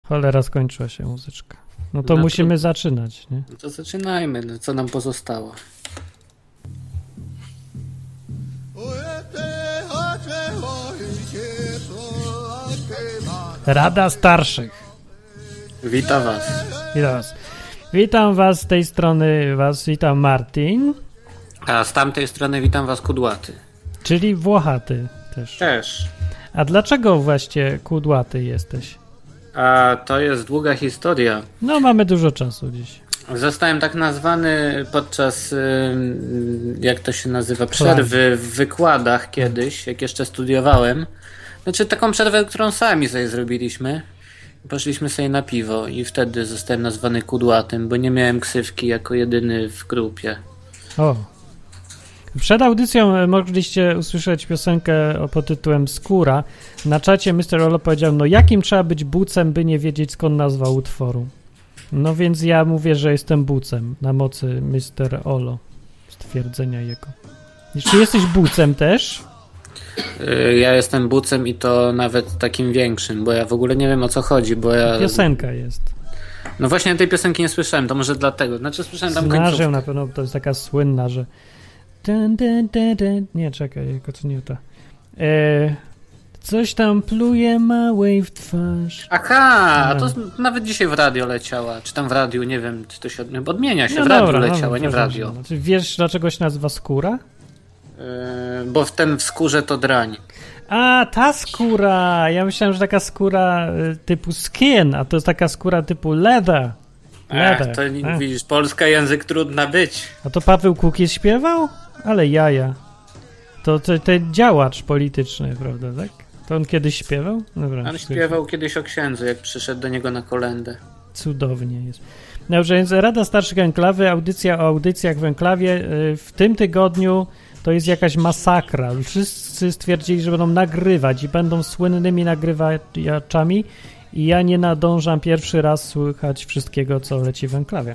Cholera, skończyła się muzyczka. No to musimy zaczynać, nie? No to zaczynajmy, no co nam pozostało. Rada Starszych. Witam was. Witam was. Witam was z tej strony, witam Martin. A z tamtej strony witam was Kudłaty. Czyli Włochaty też. A dlaczego właśnie Kudłaty jesteś? A to jest długa historia. No, mamy dużo czasu dziś. Zostałem tak nazwany podczas, jak to się nazywa, przerwy w wykładach kiedyś, jak jeszcze studiowałem. Znaczy taką przerwę, którą sami sobie zrobiliśmy. Poszliśmy sobie na piwo i wtedy zostałem nazwany Kudłatym, bo nie miałem ksywki jako jedyny w grupie. O. Przed audycją mogliście usłyszeć piosenkę pod tytułem Skóra. Na czacie Mr. Olo powiedział, no jakim trzeba być bucem, by nie wiedzieć skąd nazwa utworu. No więc ja mówię, że jestem bucem na mocy Mr. Olo. Stwierdzenia jego. Czy jesteś bucem też? Ja jestem bucem i to nawet takim większym, bo ja w ogóle nie wiem o co chodzi, bo ja... Piosenka jest. No właśnie tej piosenki nie słyszałem, to może dlatego. Znaczy słyszałem tam końcówkę. Na pewno, to jest taka słynna, że... Nie, czekaj, to nie to. Coś tam pluje małej w twarz. Aha, to nawet dzisiaj w radio leciała. Czy tam w radiu, nie wiem, czy to się odmienia się. No w radiu leciała, nie w radio. Znaczy, wiesz, dlaczego się nazywa skóra? Bo w skórze to drań. A, ta skóra! Ja myślałem, że taka skóra typu skin, a to jest taka skóra typu leather. Ach, to widzisz, polska język trudna być. A to Paweł Kukiz śpiewał? Ale jaja. To działacz polityczny, prawda, tak? To on kiedyś śpiewał? Dobra, on śpiewał kiedyś o księdzu, jak przyszedł do niego na kolędę. Cudownie jest. Dobrze, więc Rada Starszych Enklawy, audycja o audycjach w Enklawie. W tym tygodniu to jest jakaś masakra. Wszyscy stwierdzili, że będą nagrywać i będą słynnymi nagrywaczami i ja nie nadążam pierwszy raz słychać wszystkiego, co leci w Enklawie.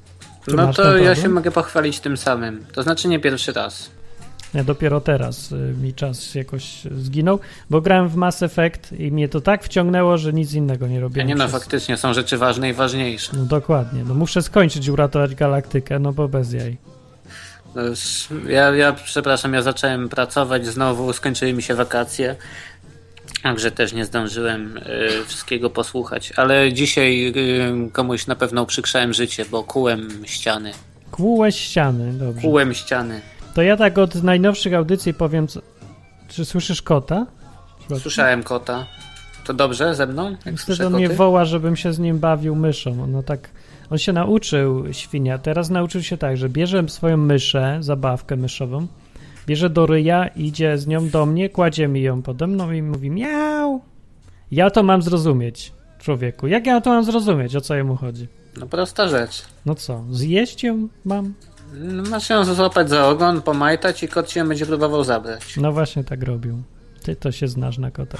No to ja się mogę pochwalić tym samym. To znaczy nie pierwszy raz. Ja dopiero teraz mi czas jakoś zginął, bo grałem w Mass Effect i mnie to tak wciągnęło, że nic innego nie robiłem. Nie, no faktycznie są rzeczy ważne i ważniejsze. No dokładnie, no muszę skończyć uratować galaktykę, no bo bez jaj. No ja przepraszam, ja zacząłem pracować znowu, skończyły mi się wakacje, także też nie zdążyłem wszystkiego posłuchać, ale dzisiaj komuś na pewno uprzykrzałem życie, bo kułem ściany. Kłułeś ściany, dobrze. Kułem ściany. To ja tak od najnowszych audycji powiem, czy słyszysz kota? Słyszałem kota. To dobrze ze mną? Wtedy on mnie woła, żebym się z nim bawił myszą. No tak, on się nauczył, świnia. Teraz nauczył się tak, że bierze swoją myszę, zabawkę myszową, bierze do ryja, idzie z nią do mnie, kładzie mi ją pode mną i mówi miau. Ja to mam zrozumieć, człowieku. Jak ja to mam zrozumieć, o co jemu chodzi? No prosta rzecz. No co, zjeść ją mam? No, masz ją złapać za ogon, pomajtać i kot się będzie próbował zabrać. No właśnie tak robił. Ty to się znasz na kotach.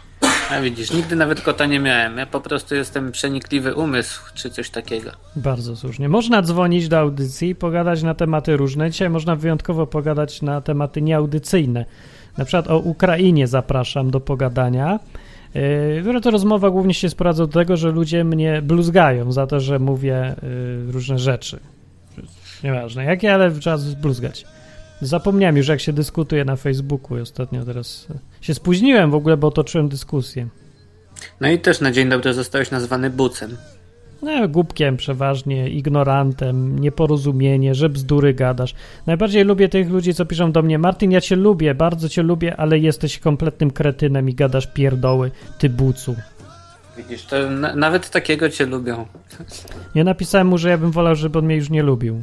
A widzisz, nigdy nawet kota nie miałem. Ja po prostu jestem przenikliwy umysł, czy coś takiego. Bardzo słusznie. Można dzwonić do audycji i pogadać na tematy różne. Dzisiaj można wyjątkowo pogadać na tematy nieaudycyjne. Na przykład o Ukrainie zapraszam do pogadania. To rozmowa głównie się sprowadza do tego, że ludzie mnie bluzgają za to, że mówię różne rzeczy. Nieważne jakie, ale trzeba bluzgać. Zapomniałem już, jak się dyskutuje na Facebooku i ostatnio teraz się spóźniłem w ogóle, bo toczyłem dyskusję. No i też na dzień dobry zostałeś nazwany bucem. No, głupkiem przeważnie, ignorantem, nieporozumienie, że bzdury gadasz. Najbardziej lubię tych ludzi, co piszą do mnie: Martin, ja cię lubię, bardzo cię lubię, ale jesteś kompletnym kretynem i gadasz pierdoły, ty bucu. Widzisz, to nawet takiego cię lubią. Ja napisałem mu, że ja bym wolał, żeby on mnie już nie lubił.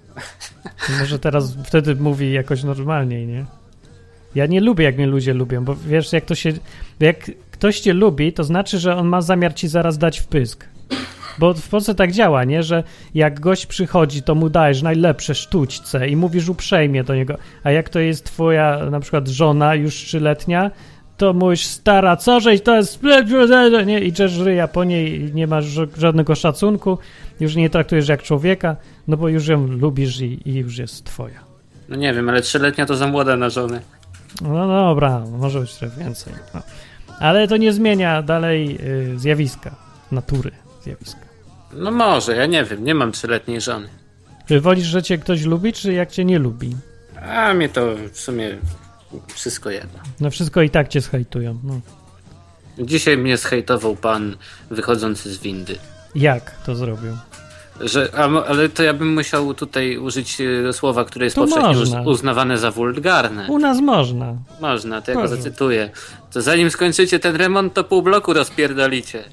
Może teraz wtedy mówi jakoś normalniej, nie? Ja nie lubię, jak mnie ludzie lubią, bo wiesz, jak ktoś cię lubi, to znaczy, że on ma zamiar ci zaraz dać wpysk. Bo w Polsce tak działa, nie? Że jak gość przychodzi, to mu dajesz najlepsze sztućce i mówisz uprzejmie do niego, a jak to jest twoja na przykład żona już 3-letnia, to mówisz: stara, co żeś, to jest... Nie? I drzesz ryja po niej i nie masz żadnego szacunku, już nie traktujesz jak człowieka, no bo już ją lubisz i już jest twoja. No nie wiem, ale 3-letnia to za młoda na żonę. No dobra, może być trochę więcej. No. Ale to nie zmienia dalej zjawiska. natury zjawiska. No może, ja nie wiem, nie mam 3-letniej żony. Czy wolisz, że cię ktoś lubi, czy jak cię nie lubi? A mnie to w sumie wszystko jedno. No wszystko i tak cię schejtują. No. Dzisiaj mnie zhejtował pan wychodzący z windy. Jak to zrobił? Ale to ja bym musiał tutaj użyć słowa, które jest Tu powszechnie można. uznawane za wulgarne. U nas można. Można, to ja go Proszę. zacytuję. To zanim skończycie ten remont, to pół bloku rozpierdolicie.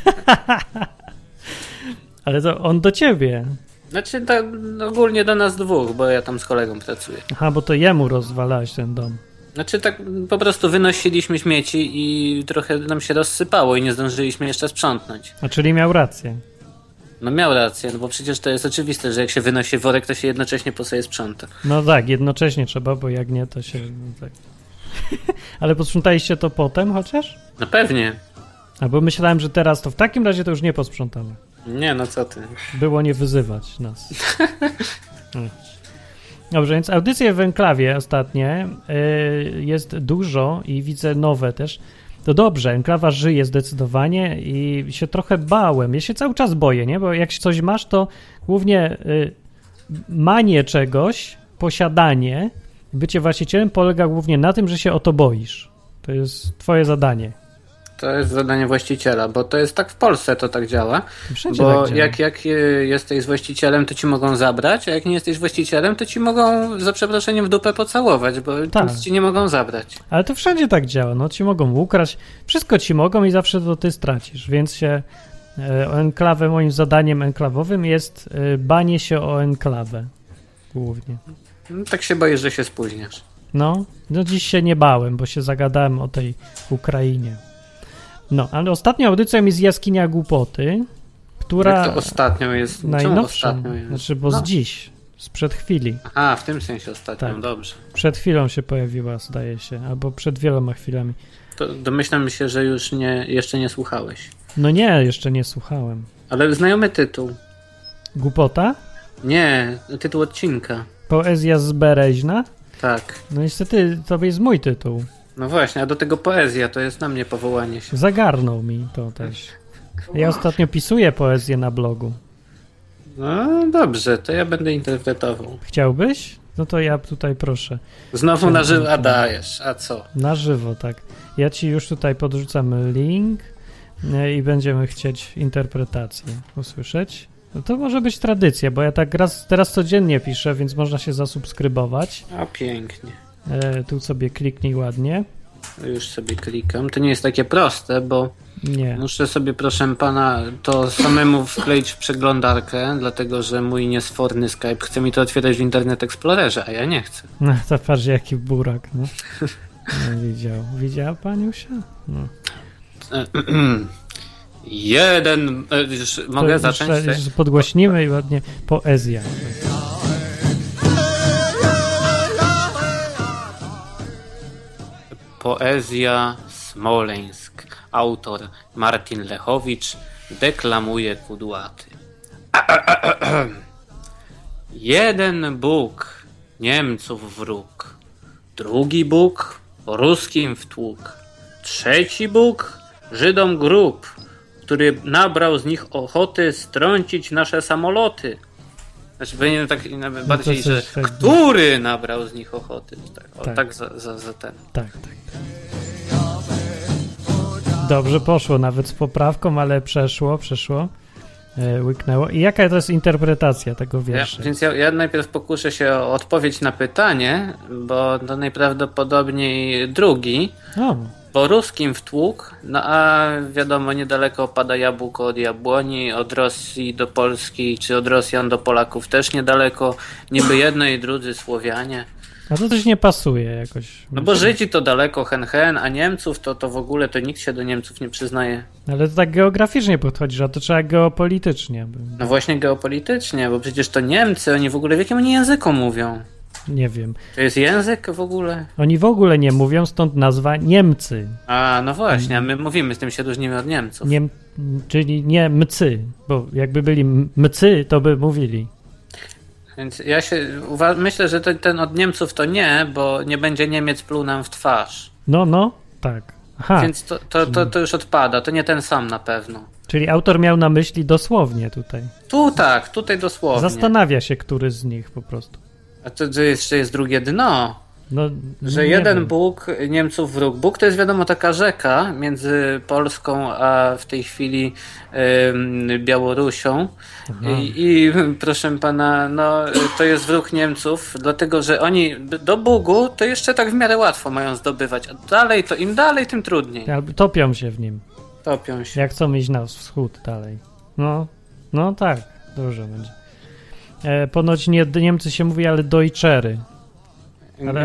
Ale to on do ciebie. Znaczy to ogólnie do nas dwóch, bo ja tam z kolegą pracuję. Aha, bo to jemu rozwalałeś ten dom. Znaczy tak po prostu wynosiliśmy śmieci i trochę nam się rozsypało i nie zdążyliśmy jeszcze sprzątnąć. A czyli miał rację. No miał rację, no bo przecież to jest oczywiste, że jak się wynosi worek, to się jednocześnie po sobie sprząta. No tak, jednocześnie trzeba, bo jak nie, to się... No tak. Ale posprzątaliście to potem chociaż? No pewnie. Albo myślałem, że teraz to w takim razie to już nie posprzątamy. Nie, no co ty. Było nie wyzywać nas. Dobrze, więc audycje w Enklawie ostatnie jest dużo i widzę nowe też. To dobrze, Enklawa żyje zdecydowanie i się trochę bałem. Ja się cały czas boję, nie? Bo jak coś masz, to głównie manie czegoś, posiadanie, bycie właścicielem polega głównie na tym, że się o to boisz. To jest twoje zadanie. To jest zadanie właściciela, bo to jest tak w Polsce to tak działa. Wszędzie Bo tak działa. jak jesteś właścicielem, to ci mogą zabrać, a jak nie jesteś właścicielem, to ci mogą za przeproszeniem w dupę pocałować, bo Tak. nic ci nie mogą zabrać. Ale to wszędzie tak działa. No ci mogą ukraść, wszystko ci mogą i zawsze to ty stracisz. Więc się o enklawę, moim zadaniem enklawowym jest banie się o enklawę. Głównie. No, tak się boisz, że się spóźniasz. No dziś się nie bałem, bo się zagadałem o tej Ukrainie. No, ale ostatnią audycją jest Jaskinia Głupoty, która... Jak to ostatnią jest? Czemu Najnowszą. ostatnią jest? Znaczy, bo z dziś, sprzed chwili. A, w tym sensie ostatnią, Tak. dobrze. Przed chwilą się pojawiła, zdaje się, albo przed wieloma chwilami. To domyślam się, że już jeszcze nie słuchałeś. No nie, jeszcze nie słuchałem. Ale znajomy tytuł. Głupota? Nie, tytuł odcinka. Poezja z Bereźna? Tak. No niestety, to jest mój tytuł. No właśnie, a do tego poezja, to jest na mnie powołanie się. Zagarnął mi to też. Ja ostatnio pisuję poezję na blogu. No dobrze, to ja będę interpretował. Chciałbyś? No to ja tutaj proszę. Znowu na żywo, a dajesz, a co? Na żywo, tak. Ja ci już tutaj podrzucam link i będziemy chcieć interpretację usłyszeć. No to może być tradycja, bo ja tak teraz codziennie piszę, więc można się zasubskrybować. A pięknie. Tu sobie kliknij ładnie. Już sobie klikam. To nie jest takie proste, bo Nie. muszę sobie, proszę pana, to samemu wkleić w przeglądarkę, dlatego że mój niesforny Skype chce mi to otwierać w Internet Explorerze, a ja nie chcę. No to patrz jaki burak, no. No widział. Widziała paniusia? No. Już mogę zacząć? Już podgłośnimy i ładnie poezja. Poezja Smoleńsk. Autor Martin Lechowicz. Deklamuje Kudłaty. Jeden Bóg, Niemców wróg. Drugi Bóg, ruskim wtłuk. Trzeci Bóg, Żydom grób, który nabrał z nich ochoty strącić nasze samoloty. Znaczy powinienem tak nawet bardziej, że tak, który nabrał z nich ochoty. Tak, o, Tak. tak za ten. Tak. Dobrze poszło, nawet z poprawką, ale przeszło. Łyknęło. I jaka to jest interpretacja tego wiersza? Więc ja najpierw pokuszę się o odpowiedź na pytanie, bo to najprawdopodobniej drugi, bo ruskim wtłuk, no a wiadomo, niedaleko pada jabłko od jabłoni, od Rosji do Polski, czy od Rosjan do Polaków też niedaleko, niby jedno i drudzy Słowianie. A to też nie pasuje jakoś. No bo Żydzi to daleko hen, a Niemców to w ogóle to nikt się do Niemców nie przyznaje. Ale to tak geograficznie podchodzisz, a to trzeba geopolitycznie. No właśnie geopolitycznie, bo przecież to Niemcy, oni w ogóle w jakim oni języku mówią? Nie wiem. To jest język w ogóle? Oni w ogóle nie mówią, stąd nazwa Niemcy. A, no właśnie, a my mówimy, z tym się różnimy od Niemców. Czyli nie mcy, bo jakby byli mcy, to by mówili. Więc ja myślę, że ten od Niemców to nie, bo nie będzie Niemiec pluł nam w twarz. No, tak. Aha. Więc to już odpada, to nie ten sam na pewno. Czyli autor miał na myśli dosłownie tutaj. Tutaj dosłownie. Zastanawia się, który z nich po prostu. A to jeszcze jest drugie dno. No, że jeden Bóg, Niemców wróg. Bóg to jest wiadomo taka rzeka między Polską a w tej chwili Białorusią. I proszę pana, no to jest wróg Niemców, dlatego że oni do Bugu to jeszcze tak w miarę łatwo mają zdobywać, a dalej to im dalej, tym trudniej. Topią się w nim. Topią się. Jak chcą iść na wschód dalej. No tak, dużo będzie. Ponoć Niemcy się mówi, ale Deutschery. Ale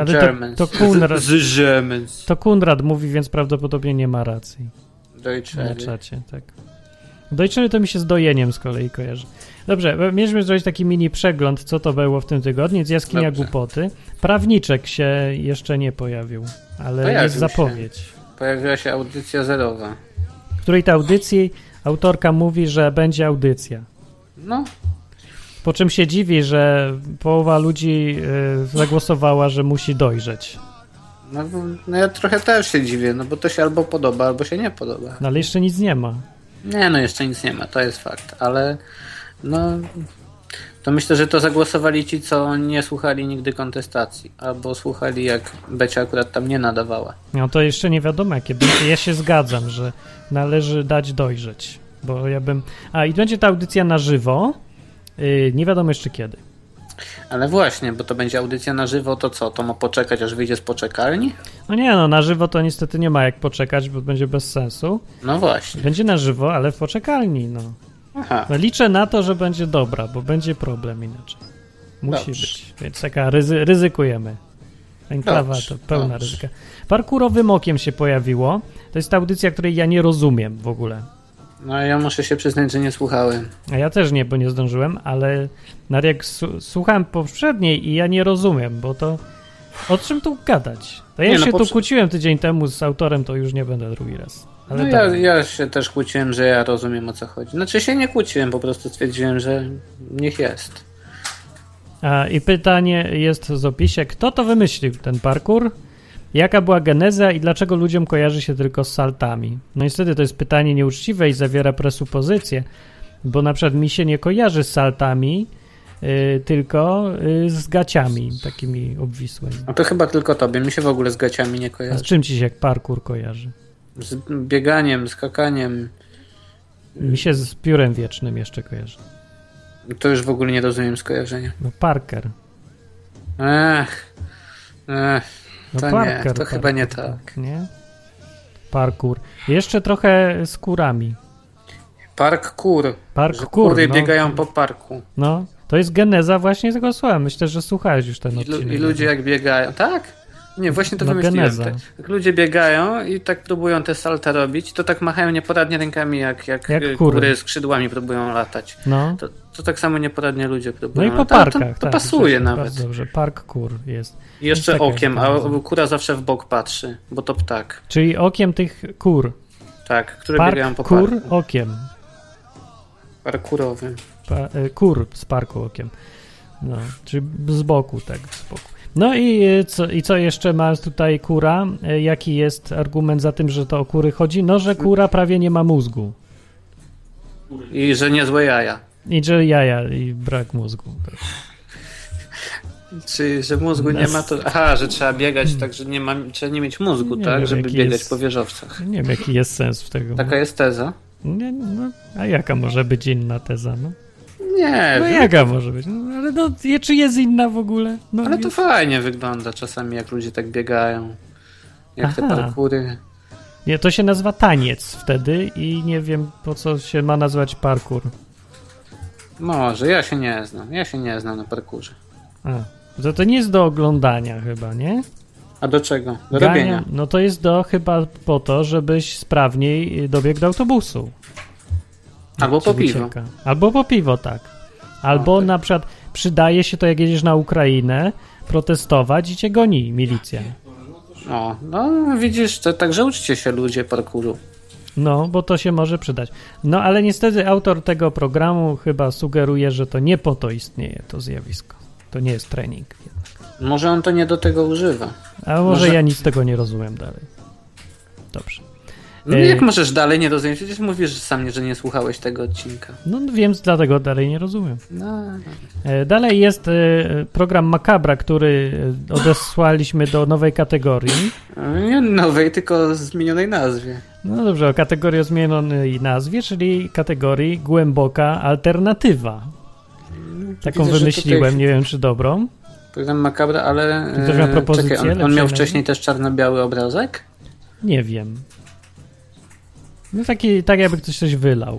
to Kunrad mówi, więc prawdopodobnie nie ma racji. Deutschery. Na czacie, tak. Deutschery to mi się z dojeniem z kolei kojarzy. Dobrze, mieliśmy zrobić taki mini przegląd, co to było w tym tygodniu. Jest Jaskinia Głupoty. Prawniczek się jeszcze nie pojawił, ale jest zapowiedź. Pojawiła się audycja zerowa. W której tej audycji autorka mówi, że będzie audycja. No. Po czym się dziwi, że połowa ludzi zagłosowała, że musi dojrzeć. No ja trochę też się dziwię, no bo to się albo podoba, albo się nie podoba. No ale jeszcze nic nie ma. Nie, no jeszcze nic nie ma, to jest fakt, ale no to myślę, że to zagłosowali ci, co nie słuchali nigdy kontestacji, albo słuchali jak Becia akurat tam nie nadawała. No to jeszcze nie wiadomo jakie będzie. Ja się zgadzam, że należy dać dojrzeć, bo ja bym... i będzie ta audycja na żywo, nie wiadomo jeszcze kiedy. Ale właśnie, bo to będzie audycja na żywo, to co? To ma poczekać, aż wyjdzie z poczekalni? No nie, na żywo to niestety nie ma jak poczekać, bo będzie bez sensu. No właśnie. Będzie na żywo, ale w poczekalni, no. Aha. No liczę na to, że będzie dobra, bo będzie problem inaczej. Musi być, więc taka ryzykujemy. Enklawa to pełna ryzyka. Parkurowym okiem się pojawiło. To jest ta audycja, której ja nie rozumiem w ogóle. No ja muszę się przyznać, że nie słuchałem. A ja też nie, bo nie zdążyłem, ale jak słuchałem poprzedniej i ja nie rozumiem, bo to o czym tu gadać? To ja się tu kłóciłem tydzień temu z autorem, to już nie będę drugi raz. Ale no ja się też kłóciłem, że ja rozumiem, o co chodzi. Znaczy się nie kłóciłem, po prostu stwierdziłem, że niech jest. I pytanie jest w opisie, kto to wymyślił, ten parkour? Jaka była geneza i dlaczego ludziom kojarzy się tylko z saltami? No niestety to jest pytanie nieuczciwe i zawiera presupozycje, bo na przykład mi się nie kojarzy z saltami, tylko z gaciami takimi obwisłymi. A to chyba tylko tobie, mi się w ogóle z gaciami nie kojarzy. A z czym ci się parkour kojarzy? Z bieganiem, skakaniem. Mi się z piórem wiecznym jeszcze kojarzy. To już w ogóle nie rozumiem skojarzenia. No Parker. To Parker, nie, to chyba nie tak. Nie? Parkour. Jeszcze trochę z kurami. Parkour. Kury biegają po parku. No, to jest geneza właśnie tego słowa. Myślę, że słuchałeś już ten odcinek. I ludzie jak biegają. Tak? Nie, właśnie to wymyśliłem. Jak ludzie biegają i tak próbują te salta robić, to tak machają nieporadnie rękami, jak kury skrzydłami próbują latać. No. To tak samo nieporadnie ludzie próbują. No i po parkach. To pasuje nawet. Bardzo dobrze. Parkour jest. I jeszcze okiem, a kura zawsze w bok patrzy, bo to ptak. Czyli okiem tych kur. Tak, które biegają po parku. Kur okiem. Parkurowym. Kur z parku okiem. No, czyli z boku, tak, z boku. No i co jeszcze ma tutaj kura? Jaki jest argument za tym, że to o kury chodzi? No, że kura prawie nie ma mózgu. I że niezłe jaja. I że jaja i brak mózgu. Tak. Czyli, że mózgu nie ma, to... Aha, że trzeba biegać tak, że trzeba nie mieć mózgu, tak? Żeby biegać po wieżowcach. Nie wiem, jaki jest sens w tego. Taka jest teza? Nie, no, a jaka może być inna teza, no? Nie. No jaka może być? No, ale czy jest inna w ogóle? No, ale to fajnie wygląda czasami, jak ludzie tak biegają. Jak te parkury. Nie, to się nazywa taniec wtedy i nie wiem, po co się ma nazywać parkour. Może, ja się nie znam na parkurze. To nie jest do oglądania chyba, nie? A do czego? Do robienia? No to jest chyba po to, żebyś sprawniej dobiegł do autobusu. Albo po piwo. Albo po piwo, tak. Albo na przykład przydaje się to, jak jedziesz na Ukrainę protestować i cię goni milicja. No widzisz, to także uczcie się ludzie parkouru. No, bo to się może przydać. No, ale niestety autor tego programu chyba sugeruje, że to nie po to istnieje to zjawisko. To nie jest trening. Może on to nie do tego używa. A może ja nic z tego nie rozumiem dalej. Dobrze. No jak możesz dalej nie rozumieć? Przecież mówisz sam, że nie słuchałeś tego odcinka. No wiem, dlatego dalej nie rozumiem. No. Dalej jest program Makabra, który odesłaliśmy do nowej kategorii. Nie nowej, tylko zmienionej nazwie. No dobrze, o kategorii o zmienionej nazwie, czyli kategorii głęboka alternatywa. Taką Widzę, wymyśliłem, nie wiem czy dobrą. Program Makabra, ale... Ktoś ma propozycję? Czekaj, on miał wcześniej też czarno-biały obrazek? Nie wiem. No taki, tak jakby ktoś coś wylał.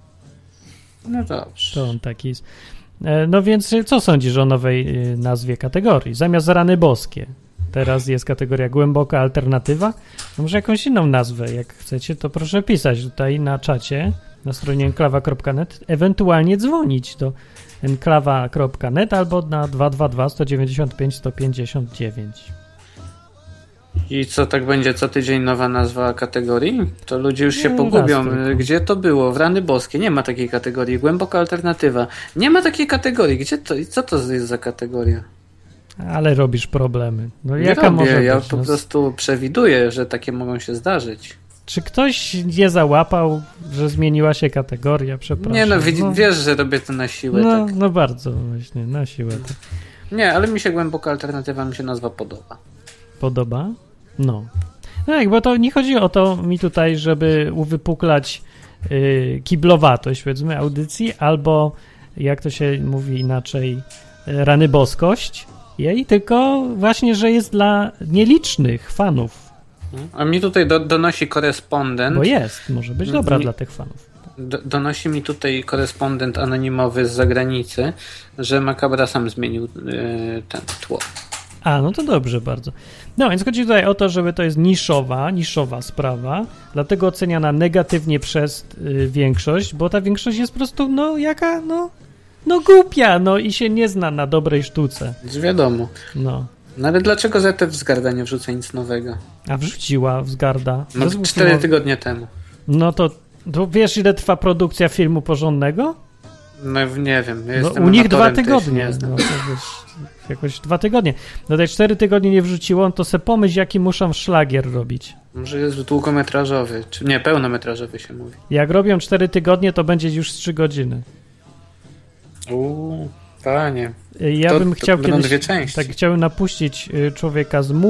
No dobrze. To on taki jest. No więc co sądzisz o nowej nazwie kategorii? Zamiast rany boskie. Teraz jest kategoria głęboka alternatywa. No może jakąś inną nazwę, jak chcecie, to proszę pisać tutaj na czacie, na stronie enklawa.net, ewentualnie dzwonić do enklawa.net albo na 222 195 159. I co, tak będzie co tydzień nowa nazwa kategorii? To ludzie już się pogubią. Gdzie to było? W rany boskie. Nie ma takiej kategorii. Głęboka alternatywa. Nie ma takiej kategorii. Gdzie to? I co to jest za kategoria? Ale robisz problemy. No Nie jaka robię, może ja być? po prostu przewiduję, że takie mogą się zdarzyć. Czy ktoś nie załapał, że zmieniła się kategoria? Przepraszam. Nie no, wiesz, że robię to na siłę. No, tak. no bardzo właśnie, na siłę. Tak. Nie, ale mi się głęboka alternatywa, mi się nazwa podoba. Podoba? No. Tak, bo to nie chodzi o to mi tutaj, żeby uwypuklać kiblowatość, powiedzmy, audycji, albo jak to się mówi inaczej, rany boskość jej, tylko właśnie, że jest dla nielicznych fanów. A mi tutaj donosi korespondent. Bo jest, może być dobra dla tych fanów. Donosi mi tutaj korespondent anonimowy z zagranicy, że Makabra sam zmienił ten tło. A, no to dobrze bardzo. No, więc chodzi tutaj o to, żeby to jest niszowa sprawa, dlatego oceniana negatywnie przez większość, bo ta większość jest po prostu, no jaka, no głupia, no i się nie zna na dobrej sztuce. Wiadomo. No. No ale dlaczego ZF Wzgarda nie wrzuca nic nowego? A wrzuciła Wzgarda. No 4 tygodnie temu. No to wiesz, ile trwa produkcja filmu porządnego? No nie wiem. Ja u nich 2 tygodnie. No, to wiesz, jakoś 2 tygodnie. No tak 4 tygodnie nie wrzuciło, to se pomyśl, jaki muszą szlagier robić. Może jest długometrażowy, czy nie, pełnometrażowy się mówi. Jak robią 4 tygodnie, to będzie już 3 godziny. Panie. Ja bym chciał będą kiedyś, dwie części. tak chciałem napuścić człowieka z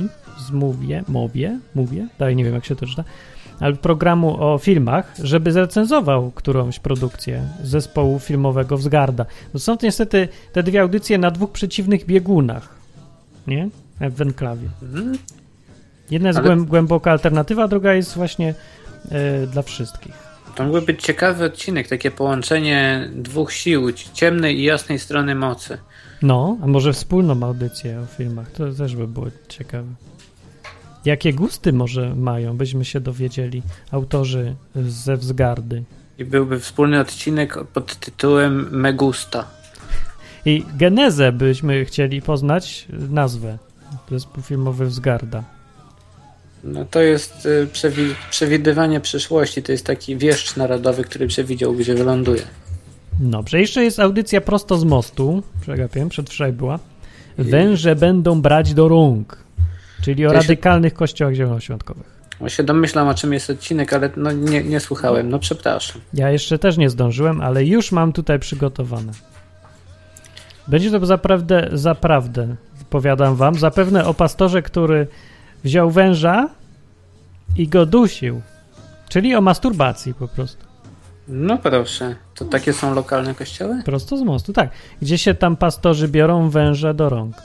Mówię, dalej nie wiem jak się to czyta, ale programu o filmach, żeby zrecenzował którąś produkcję zespołu filmowego Wzgarda. Bo są to niestety te dwie audycje na 2 przeciwnych biegunach, nie? W enklawie. Jedna jest głęboka alternatywa, a druga jest właśnie dla wszystkich. To mógłby być ciekawy odcinek, takie połączenie 2 sił, ciemnej i jasnej strony mocy. No, a może wspólną audycję o filmach, to też by było ciekawe. Jakie gusty może mają, byśmy się dowiedzieli, autorzy ze Wzgardy. I byłby wspólny odcinek pod tytułem Megusta. I genezę byśmy chcieli poznać, nazwę. Zespół filmowy Wzgarda. No to jest przewidywanie przyszłości, to jest taki wieszcz narodowy, który przewidział, gdzie wyląduje. Dobrze, jeszcze jest audycja prosto z mostu, przegapiłem, przedwczoraj była. Węże będą brać do rąk, czyli o radykalnych kościołach zielonoświątkowych. Ja się domyślam, o czym jest odcinek, ale no nie słuchałem, no przepraszam. Ja jeszcze też nie zdążyłem, ale już mam tutaj przygotowane. Będzie to zaprawdę, powiadam wam, zapewne o pastorze, który wziął węża i go dusił, czyli o masturbacji po prostu. No proszę, to takie są lokalne kościoły? Prosto z mostu, tak. Gdzie się tam pastorzy biorą węże do rąk.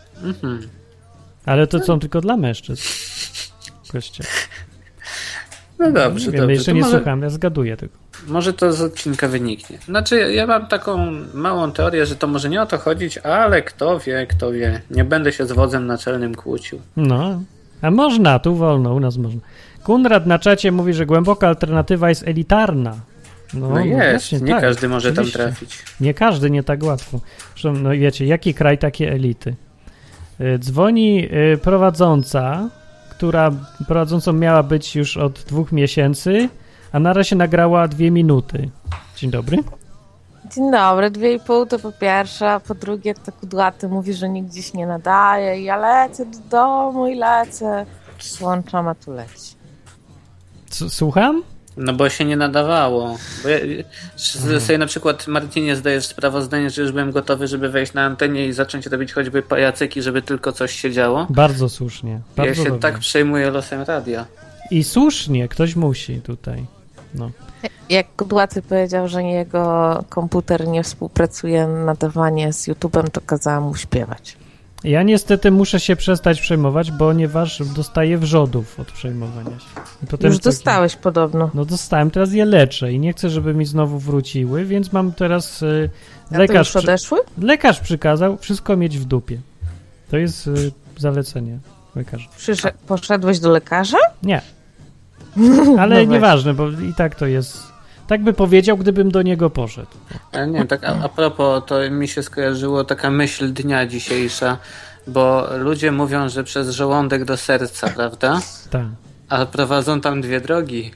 Ale to są tylko dla mężczyzn. Kościół. No dobrze, nie wiem, dobrze. Jeszcze nie słucham, ja zgaduję tylko. Może to z odcinka wyniknie. Znaczy, ja mam taką małą teorię, że to może nie o to chodzić, ale kto wie. Nie będę się z wodzem naczelnym kłócił. No, a można, tu wolno, u nas można. Konrad na czacie mówi, że głęboka alternatywa jest elitarna. No jest, właśnie, nie tak, każdy może oczywiście tam trafić. Nie każdy, nie tak łatwo. Zresztą, no wiecie, jaki kraj, takie elity. Dzwoni prowadząca, która prowadzącą miała być już od 2 miesięcy, a na razie nagrała 2 minuty. Dzień dobry. Dzień dobry, 2,5 to po pierwsze, a po drugie to kudłaty mówi, że nigdzie się nie nadaje. Ja lecę do domu i lecę. Włączam, a tu leci. Słucham? No bo się nie nadawało. Bo ja sobie na przykład Martinie zdajesz sprawozdanie, że już byłem gotowy, żeby wejść na antenie i zacząć robić choćby pajacyki, żeby tylko coś się działo. Bardzo słusznie. Bardzo Ja się dobrze. tak przejmuję losem radia. I słusznie, ktoś musi tutaj. No. Jak Kudłaty powiedział, że jego komputer nie współpracuje nadawanie z YouTube'em, to kazałam mu śpiewać. Ja niestety muszę się przestać przejmować, ponieważ dostaję wrzodów od przejmowania się. I potem Już dostałeś podobno. No dostałem, teraz je leczę i nie chcę, żeby mi znowu wróciły, więc mam teraz A to już odeszły? lekarz przykazał wszystko mieć w dupie. To jest zalecenie lekarza. Poszedłeś do lekarza? Nie. Ale No nieważne, bo i tak to jest... Tak by powiedział, gdybym do niego poszedł. Ale nie, tak a propos, to mi się skojarzyło taka myśl dnia dzisiejsza, bo ludzie mówią, że przez żołądek do serca, prawda? Tak. A prowadzą tam dwie drogi.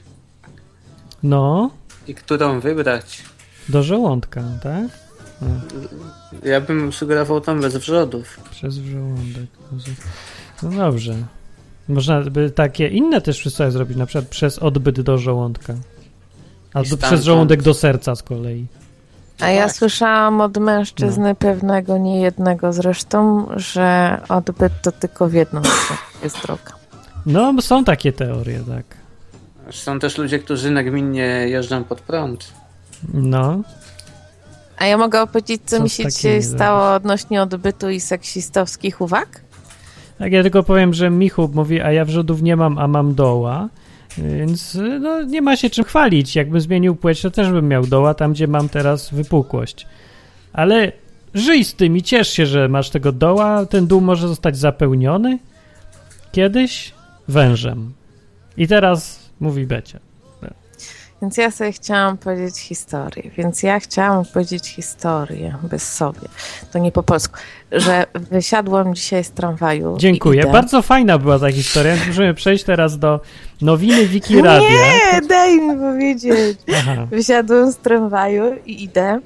No, I którą wybrać? do żołądka, tak? No, Ja bym sugerował tam bez wrzodów. przez żołądek. No dobrze. Można by takie inne też przysłowie zrobić, na przykład przez odbyt do żołądka. Albo przez żołądek do serca z kolei. A ja słyszałam od mężczyzny pewnego, niejednego zresztą, że odbyt to tylko w jedną stronę jest droga. No, są takie teorie, tak. Są też ludzie, którzy nagminnie jeżdżą pod prąd. No, A ja mogę opowiedzieć, co Co mi z się takimi dzisiaj zrobisz? stało odnośnie odbytu i seksistowskich uwag? tak ja tylko powiem, że Michu mówi, a ja wrzodów nie mam, a mam doła, więc no, nie ma się czym chwalić. Jakbym zmienił płeć, to też bym miał doła tam, gdzie mam teraz wypukłość. Ale żyj z tym i ciesz się, że masz tego doła, ten dół może zostać zapełniony kiedyś wężem. I teraz mówi Becia. Więc ja sobie chciałam powiedzieć historię. Więc ja chciałam powiedzieć historię bez sobie. To nie po polsku. Że wysiadłam dzisiaj z tramwaju. Dziękuję. I idę. Bardzo fajna była ta historia. Musimy przejść teraz do nowiny Wiki Radia. Nie, daj mi powiedzieć. Aha. Wysiadłam z tramwaju i idę.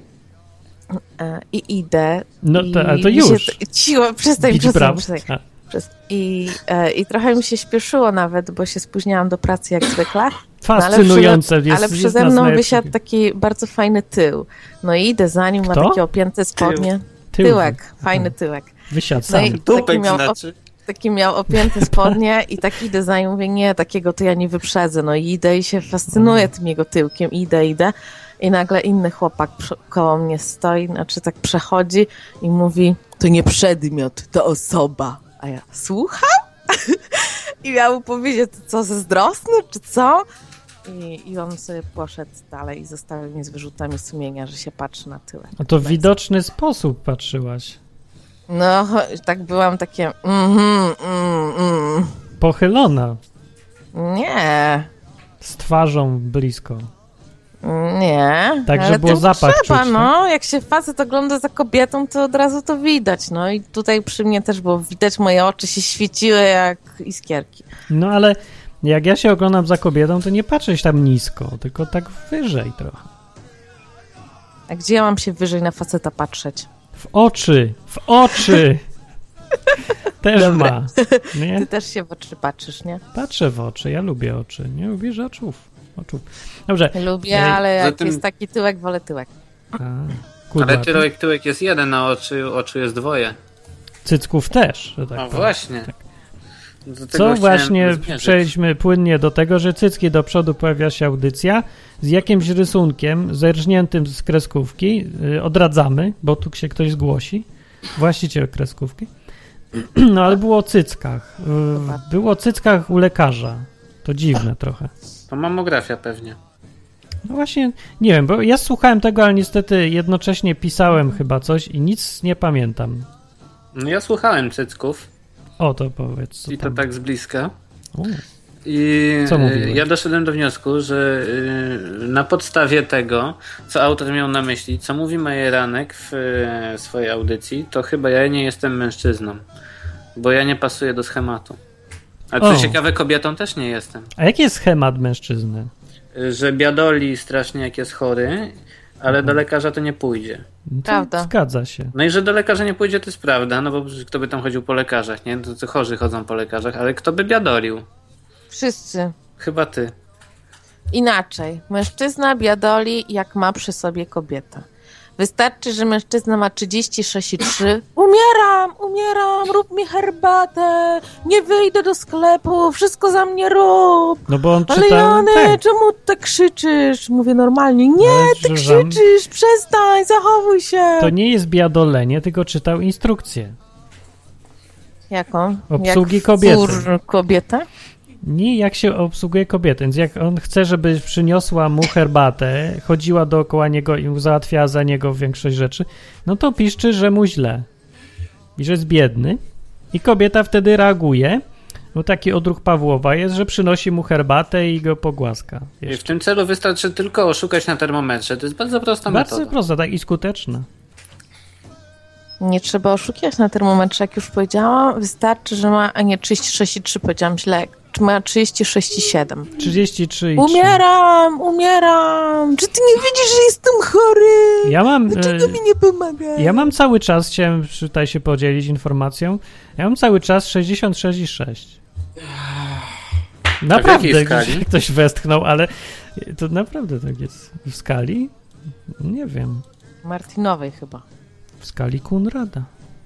No to, ale to mi już. Się, cicho, przestań. A, I trochę mi się śpieszyło nawet, bo się spóźniałam do pracy jak zwykle. fascynujące. Ale przede mną wysiadł taki bardzo fajny tył. No i idę za nim, ma Kto? takie opięte spodnie. Tył. Tyłek, fajny tyłek. Wysiadł No sam. i Dupek znaczy. taki miał opięte spodnie i tak idę za nim, mówię, nie, takiego to ja nie wyprzedzę. No i idę i się fascynuję tym jego tyłkiem. Idę. I nagle inny chłopak koło mnie stoi, znaczy tak przechodzi i mówi, to nie przedmiot, to osoba. A ja, słucham? I miał mu powiedzieć, co, zazdrosny, czy co? I on sobie poszedł dalej i zostawił mnie z wyrzutami sumienia, że się patrzy na tyłek. No to w widoczny sposób patrzyłaś. No, tak byłam takie, Pochylona. Nie, Z twarzą blisko. nie. Tak, że ale było tym zapach trzeba, czuć, no. Jak się facet ogląda za kobietą, to od razu to widać, no. I tutaj przy mnie też było widać, moje oczy się świeciły jak iskierki. No ale jak ja się oglądam za kobietą, to nie patrzę się tam nisko, tylko tak wyżej trochę. A gdzie ja mam się wyżej na faceta patrzeć? W oczy! Też Dobra. ma. Nie? Ty też się w oczy patrzysz, nie? Patrzę w oczy, ja lubię oczy. Nie lubisz oczów. Dobrze. Lubię, ale jak zatem- jest taki tyłek, wolę tyłek. Ale tyłek jest jeden, a oczu jest dwoje. Cycków też, że tak A powiem. właśnie. Tak. Do tego Co chciałem właśnie zmierzyć. przejdźmy płynnie do tego, że cycki do przodu pojawia się audycja z jakimś rysunkiem zerżniętym z kreskówki. Odradzamy, bo tu się ktoś zgłosi. Właściciel kreskówki. No ale było o cyckach. Było o cyckach u lekarza. To dziwne trochę. To mamografia pewnie. No właśnie, nie wiem, bo ja słuchałem tego, ale niestety jednocześnie pisałem chyba coś i nic nie pamiętam. No ja słuchałem cycków O, to powiedz. Co i to tam? tak z bliska. O, I Co mówiłeś? ja doszedłem do wniosku, że na podstawie tego, co autor miał na myśli, co mówi Majeranek w swojej audycji, to chyba ja nie jestem mężczyzną, bo ja nie pasuję do schematu. A co O. ciekawe, kobietą też nie jestem. A jaki jest schemat mężczyzny? Że biadoli strasznie jak jest chory, ale do lekarza to nie pójdzie. No to Prawda. Zgadza się. No i że do lekarza nie pójdzie, to jest prawda, no bo kto by tam chodził po lekarzach, nie? To chorzy chodzą po lekarzach, ale kto by biadolił? Wszyscy. Chyba ty. Inaczej. Mężczyzna biadoli, jak ma przy sobie kobieta. Wystarczy, że mężczyzna ma 36,3. Umieram, rób mi herbatę, nie wyjdę do sklepu, wszystko za mnie rób. No bo on Ale czyta... Jany, tak. czemu tak krzyczysz? Mówię normalnie. Nie, Ale ty przepraszam. krzyczysz, przestań, zachowuj się. To nie jest biadolenie, tylko czytał instrukcję. Jaką? Obsługi Jak kobiety. wzór kobieta? Nie, jak się obsługuje kobietę. Więc jak on chce, żeby przyniosła mu herbatę, chodziła dookoła niego i załatwiała za niego większość rzeczy, no to piszczy, że mu źle. I że jest biedny. I kobieta wtedy reaguje, bo taki odruch Pawłowa jest, że przynosi mu herbatę i go pogłaska. I w tym celu wystarczy tylko oszukać na termometrze. To jest bardzo prosta Bardzo metoda. prosta, tak i skuteczna. Nie trzeba oszukiwać na termometrze, jak już powiedziałam. Wystarczy, że ma, a nie 36,3, powiedziałam źle. Czy ma 36,7. 33 i Umieram. Czy ty nie widzisz, że jestem chory? Ja mam... Dlaczego mi nie pomaga? Ja mam cały czas, chciałem tutaj się podzielić informacją, ja mam cały czas 66,6. Naprawdę, jakiej skali? ktoś westchnął, ale to naprawdę tak jest. W skali? Nie wiem. Martinowej chyba. W skali Kunrada.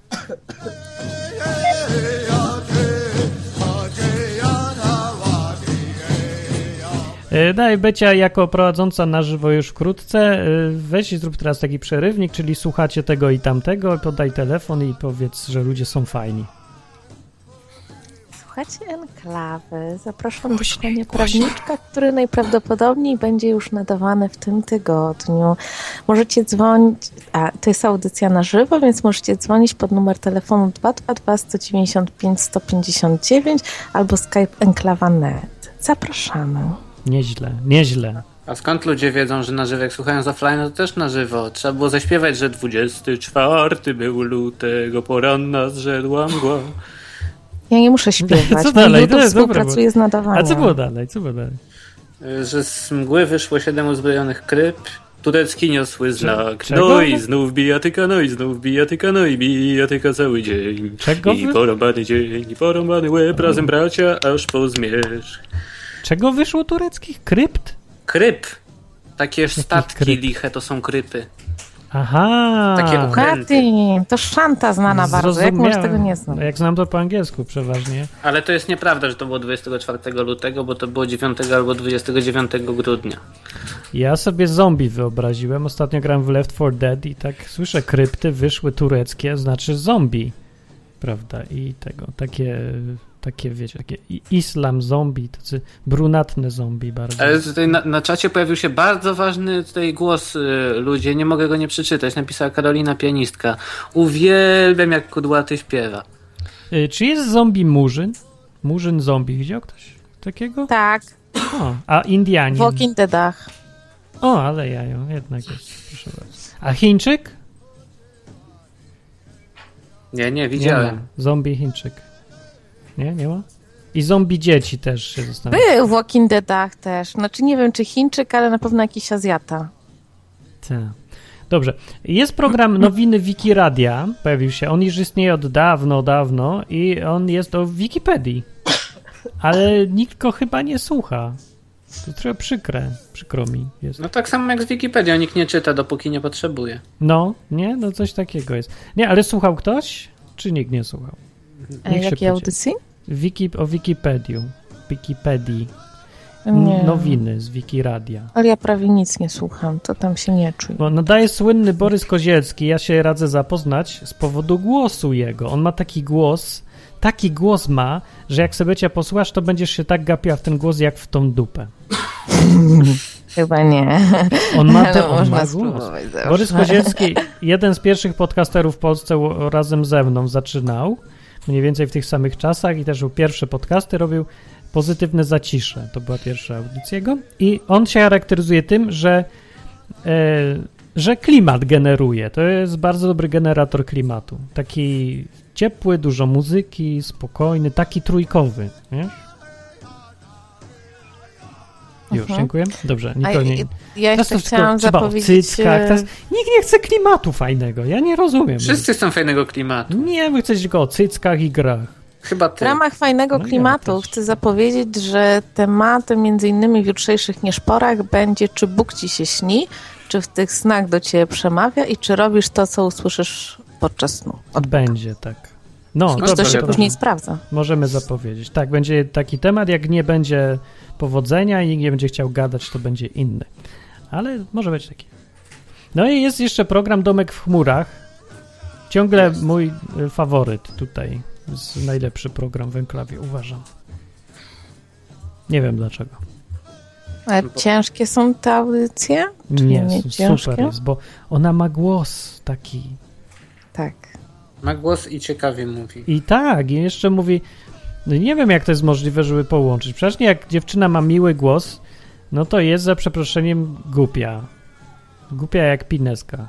Daj, Becia jako prowadząca na żywo już wkrótce, weź i zrób teraz taki przerywnik, czyli słuchacie tego i tamtego, podaj telefon i powiedz, że ludzie są fajni. Słuchajcie Enklawy. Zapraszam do słuchania prawniczka, który najprawdopodobniej będzie już nadawany w tym tygodniu. Możecie dzwonić, to jest audycja na żywo, więc możecie dzwonić pod numer telefonu 222 195 159 albo Skype Enklawa.net. Zapraszamy. Nieźle. A skąd ludzie wiedzą, że na żywo, jak słuchają z offline, to też na żywo? Trzeba było zaśpiewać, że 24 był lutego, poranna zrzedła mgła. Ja nie muszę śpiewać. Co dalej? YouTube To jest dobre, współpracuje z nadawaniem. A co było dalej? Że z mgły wyszło 7 uzbrojonych kryp, turecki niosły znak. Czego? No i znów bijatyka, i bijatyka cały dzień. Czego I porąbany dzień, i porąbany łeb, razem bracia, aż po zmierzch. Czego wyszło tureckich? Krypt? Kryp. Takie statki kryp? liche to są krypy. Aha. Takie Katy, to szanta znana bardzo. Jak możesz tego nie znać? Jak znam to po angielsku przeważnie. Ale to jest nieprawda, że to było 24 lutego, bo to było 9 albo 29 grudnia. Ja sobie zombie wyobraziłem. Ostatnio grałem w Left 4 Dead i tak słyszę krypty, wyszły tureckie, znaczy zombie. Prawda? I tego, takie wiecie, takie islam zombie, tacy brunatne zombie bardzo. Ale tutaj na czacie pojawił się bardzo ważny tutaj głos, ludzie, nie mogę go nie przeczytać. Napisała Karolina Pianistka. Uwielbiam, jak kudłaty śpiewa. Czy jest zombie murzyn? Murzyn zombie, widział ktoś takiego? Tak, O, a Indianin? Walking Deadach. O, ale jajo, jednak jest, proszę bardzo. A Chińczyk? Nie widziałem. Nie ma. Zombie Chińczyk. Nie ma? I zombie dzieci też się zastanawiam. Był w Walking Deadach też. Znaczy nie wiem, czy Chińczyk, ale na pewno jakiś Azjata. Tak. Dobrze. Jest program Nowiny Wikiradia. Pojawił się. On już istnieje od dawno i on jest o Wikipedii. Ale nikt go chyba nie słucha. To trochę przykro mi jest. No tak samo jak z Wikipedią, nikt nie czyta, dopóki nie potrzebuje. No, nie? No coś takiego jest. Nie, ale słuchał ktoś? Czy nikt nie słuchał? Niech się Jakiej audycji? o Wikipedii. Nie. Nowiny z Wikiradia. Ale ja prawie nic nie słucham, to tam się nie czuję. Bo nadaje słynny Borys Kozielski, ja się radzę zapoznać z powodu głosu jego. On ma taki głos ma, że jak sobie cię posłuchasz, to będziesz się tak gapiła w ten głos, jak w tą dupę. Chyba nie. On ma można głos. spróbować zawsze. Borys Kozielski, jeden z pierwszych podcasterów w Polsce, razem ze mną zaczynał, mniej więcej w tych samych czasach i też pierwsze podcasty robił. Pozytywne zacisze, to była pierwsza audycja jego. I on się charakteryzuje tym, że klimat generuje. To jest bardzo dobry generator klimatu. Taki ciepły, dużo muzyki, spokojny, taki trójkowy, wiesz? Już, dziękuję. Dobrze, nie. Ja jeszcze chciałam trzeba zapowiedzieć... o cyckach. Nikt nie chce klimatu fajnego, ja nie rozumiem. Wszyscy chcą fajnego klimatu. Nie, wy chcecie tylko o cyckach i grach. Chyba W ty. ramach fajnego No klimatu ja też. chcę zapowiedzieć, że tematem między innymi w jutrzejszych nieszporach będzie, czy Bóg ci się śni, czy w tych snach do ciebie przemawia i czy robisz to, co usłyszysz podczas snu. Będzie, tak. No, I No czy to dobrze, się to- później sprawdza. możemy zapowiedzieć. Tak, będzie taki temat, jak nie będzie powodzenia i nikt nie będzie chciał gadać, to będzie inny. Ale może być taki. No i jest jeszcze program Domek w chmurach. Ciągle mój faworyt tutaj. Jest najlepszy program w Enklawie, uważam. Nie wiem dlaczego. Ale ciężkie są te audycje? Czy Nie, ciężkie? super jest, bo ona ma głos taki. Tak. Ma głos i ciekawie mówi. I tak, i jeszcze mówi, no nie wiem jak to jest możliwe, żeby połączyć. Przecież nie, jak dziewczyna ma miły głos, no to jest za przeproszeniem głupia. Głupia jak pineska.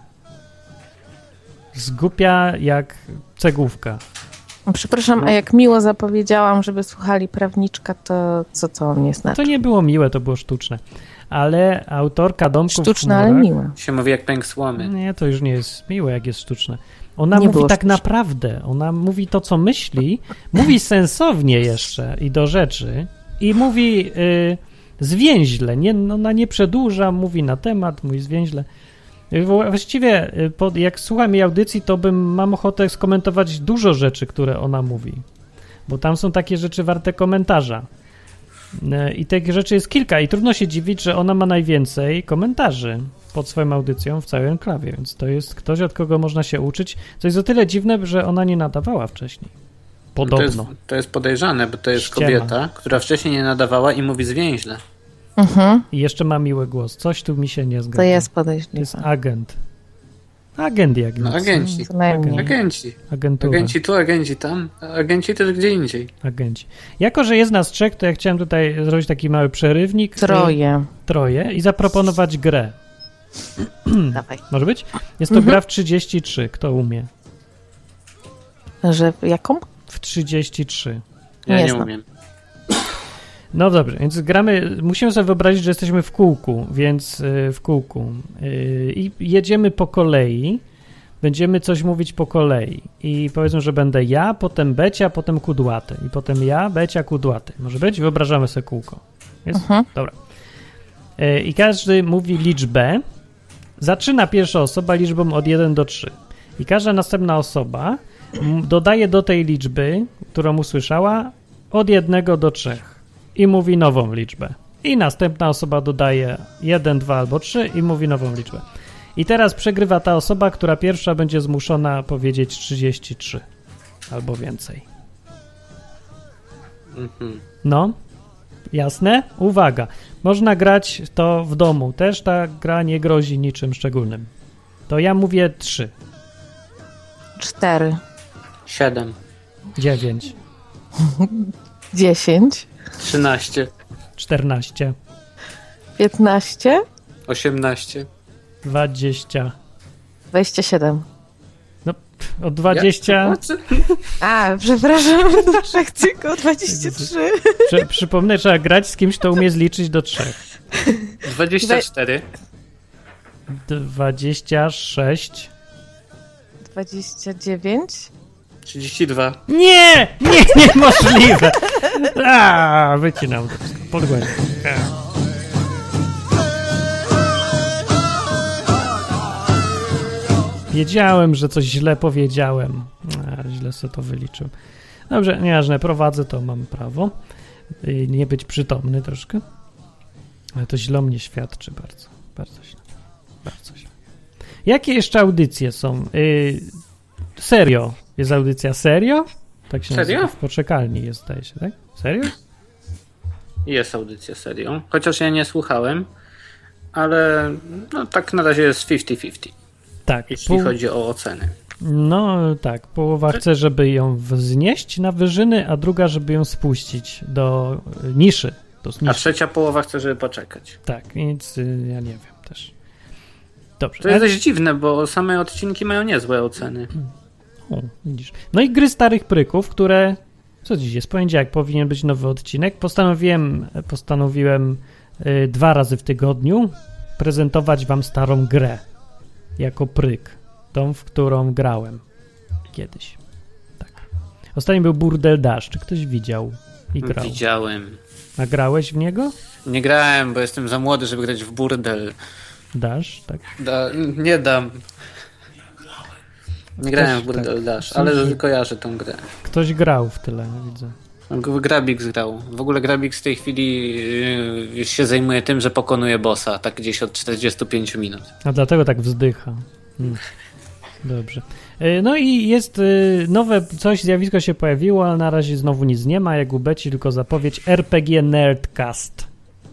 Zgłupia jak cegłówka. Przepraszam, a jak miło zapowiedziałam, żeby słuchali prawniczka, to co to on nie znaczy? To nie było miłe, to było sztuczne. Ale autorka Domków w Sztuczne, ale chmurach, miłe. Się mówi jak pęk słomy. Nie, to już nie jest miłe, jak jest sztuczne. Ona Nie mówi było tak sztuczne. naprawdę. Ona mówi to, co myśli, mówi sensownie jeszcze i do rzeczy i mówi zwięźle. Nie, ona nie przedłuża, mówi na temat, mówi zwięźle. Właściwie, jak słucham jej audycji, to mam ochotę skomentować dużo rzeczy, które ona mówi. Bo tam są takie rzeczy warte komentarza. I tych rzeczy jest kilka i trudno się dziwić, że ona ma najwięcej komentarzy pod swoją audycją w całej enklawie, więc to jest ktoś, od kogo można się uczyć. Co jest o tyle dziwne, że ona nie nadawała wcześniej. Podobno. To jest podejrzane, bo to jest Ściema. kobieta, która wcześniej nie nadawała i mówi zwięźle. I jeszcze ma miły głos. Coś tu mi się nie zgadza. To jest To jest podejrzliwe. agent. Agent jak No nic. agenci. Co najmniej. Agenci. Agentura. Agenci tu, agenci tam, a agenci też gdzie indziej. Agenci. Jako, że jest nas trzech, to ja chciałem tutaj zrobić taki mały przerywnik. Troje i zaproponować grę. Dawaj. Może być? Jest to gra w 33. Kto umie? Że jaką? W 33. Ja Nie nie znam. umiem. No dobrze, więc gramy, musimy sobie wyobrazić, że jesteśmy w kółku, więc w kółku i jedziemy po kolei, będziemy coś mówić po kolei i powiedzmy, że będę ja, potem Becia, potem Kudłaty i potem ja, Becia, Kudłaty. Może być? Wyobrażamy sobie kółko. Jest? Dobra. I każdy mówi liczbę, zaczyna pierwsza osoba liczbą od 1 do 3 i każda następna osoba dodaje do tej liczby, którą usłyszała, od 1 do 3 i mówi nową liczbę. I następna osoba dodaje 1, 2 albo 3 i mówi nową liczbę. I teraz przegrywa ta osoba, która pierwsza będzie zmuszona powiedzieć 33 albo więcej. No, jasne? Uwaga, można grać to w domu. Też ta gra nie grozi niczym szczególnym. To ja mówię 3, 4, 7, 9, 10, 13, 14, 15, 18. 20. 27. No, od 20... A, przepraszam, trzech tylko 23. Przypomnę, trzeba grać z kimś, kto umie zliczyć do 3. 24. 26. 29. 32. Nie! Niemożliwe! Wycinam to wszystko. Podgłębię. Wiedziałem, że coś źle powiedziałem. Źle sobie to wyliczyłem. Dobrze, nieważne, prowadzę, to mam prawo. Nie być przytomny troszkę. Ale to źle o mnie świadczy bardzo. Bardzo źle. Bardzo źle. Jakie jeszcze audycje są? Serio. Jest audycja Serio? Tak się Serio? nazywa. W poczekalni jest, zdaje się, tak? Serio? Jest audycja serią. Chociaż ja nie słuchałem, ale no, tak na razie jest 50-50. Tak. Jeśli chodzi o oceny. No tak, połowa chce, żeby ją wznieść na wyżyny, a druga, żeby ją spuścić do niszy. A trzecia połowa chce, żeby poczekać. Tak, więc ja nie wiem też. Dobrze. To jest dość dziwne, bo same odcinki mają niezłe oceny. O, widzisz. No i gry starych pryków, które... Co dziś jest? Poniedziałek powinien być nowy odcinek. Postanowiłem 2 razy w tygodniu prezentować wam starą grę jako pryk. Tą, w którą grałem kiedyś. Tak. Ostatnio był Burdel Dash. Czy ktoś widział i grał? Widziałem. A grałeś w niego? Nie grałem, bo jestem za młody, żeby grać w burdel. Dash, tak? Nie dam. Nie grałem w Burdel tak. Dash, ale kojarzę tą grę. Ktoś grał w tyle, widzę. Grabix grał. W ogóle Grabix w tej chwili się zajmuje tym, że pokonuje bossa, tak gdzieś od 45 minut. A dlatego tak wzdycha. Dobrze. No i jest nowe zjawisko się pojawiło, ale na razie znowu nic nie ma, jak u Beci, tylko zapowiedź RPG Nerdcast.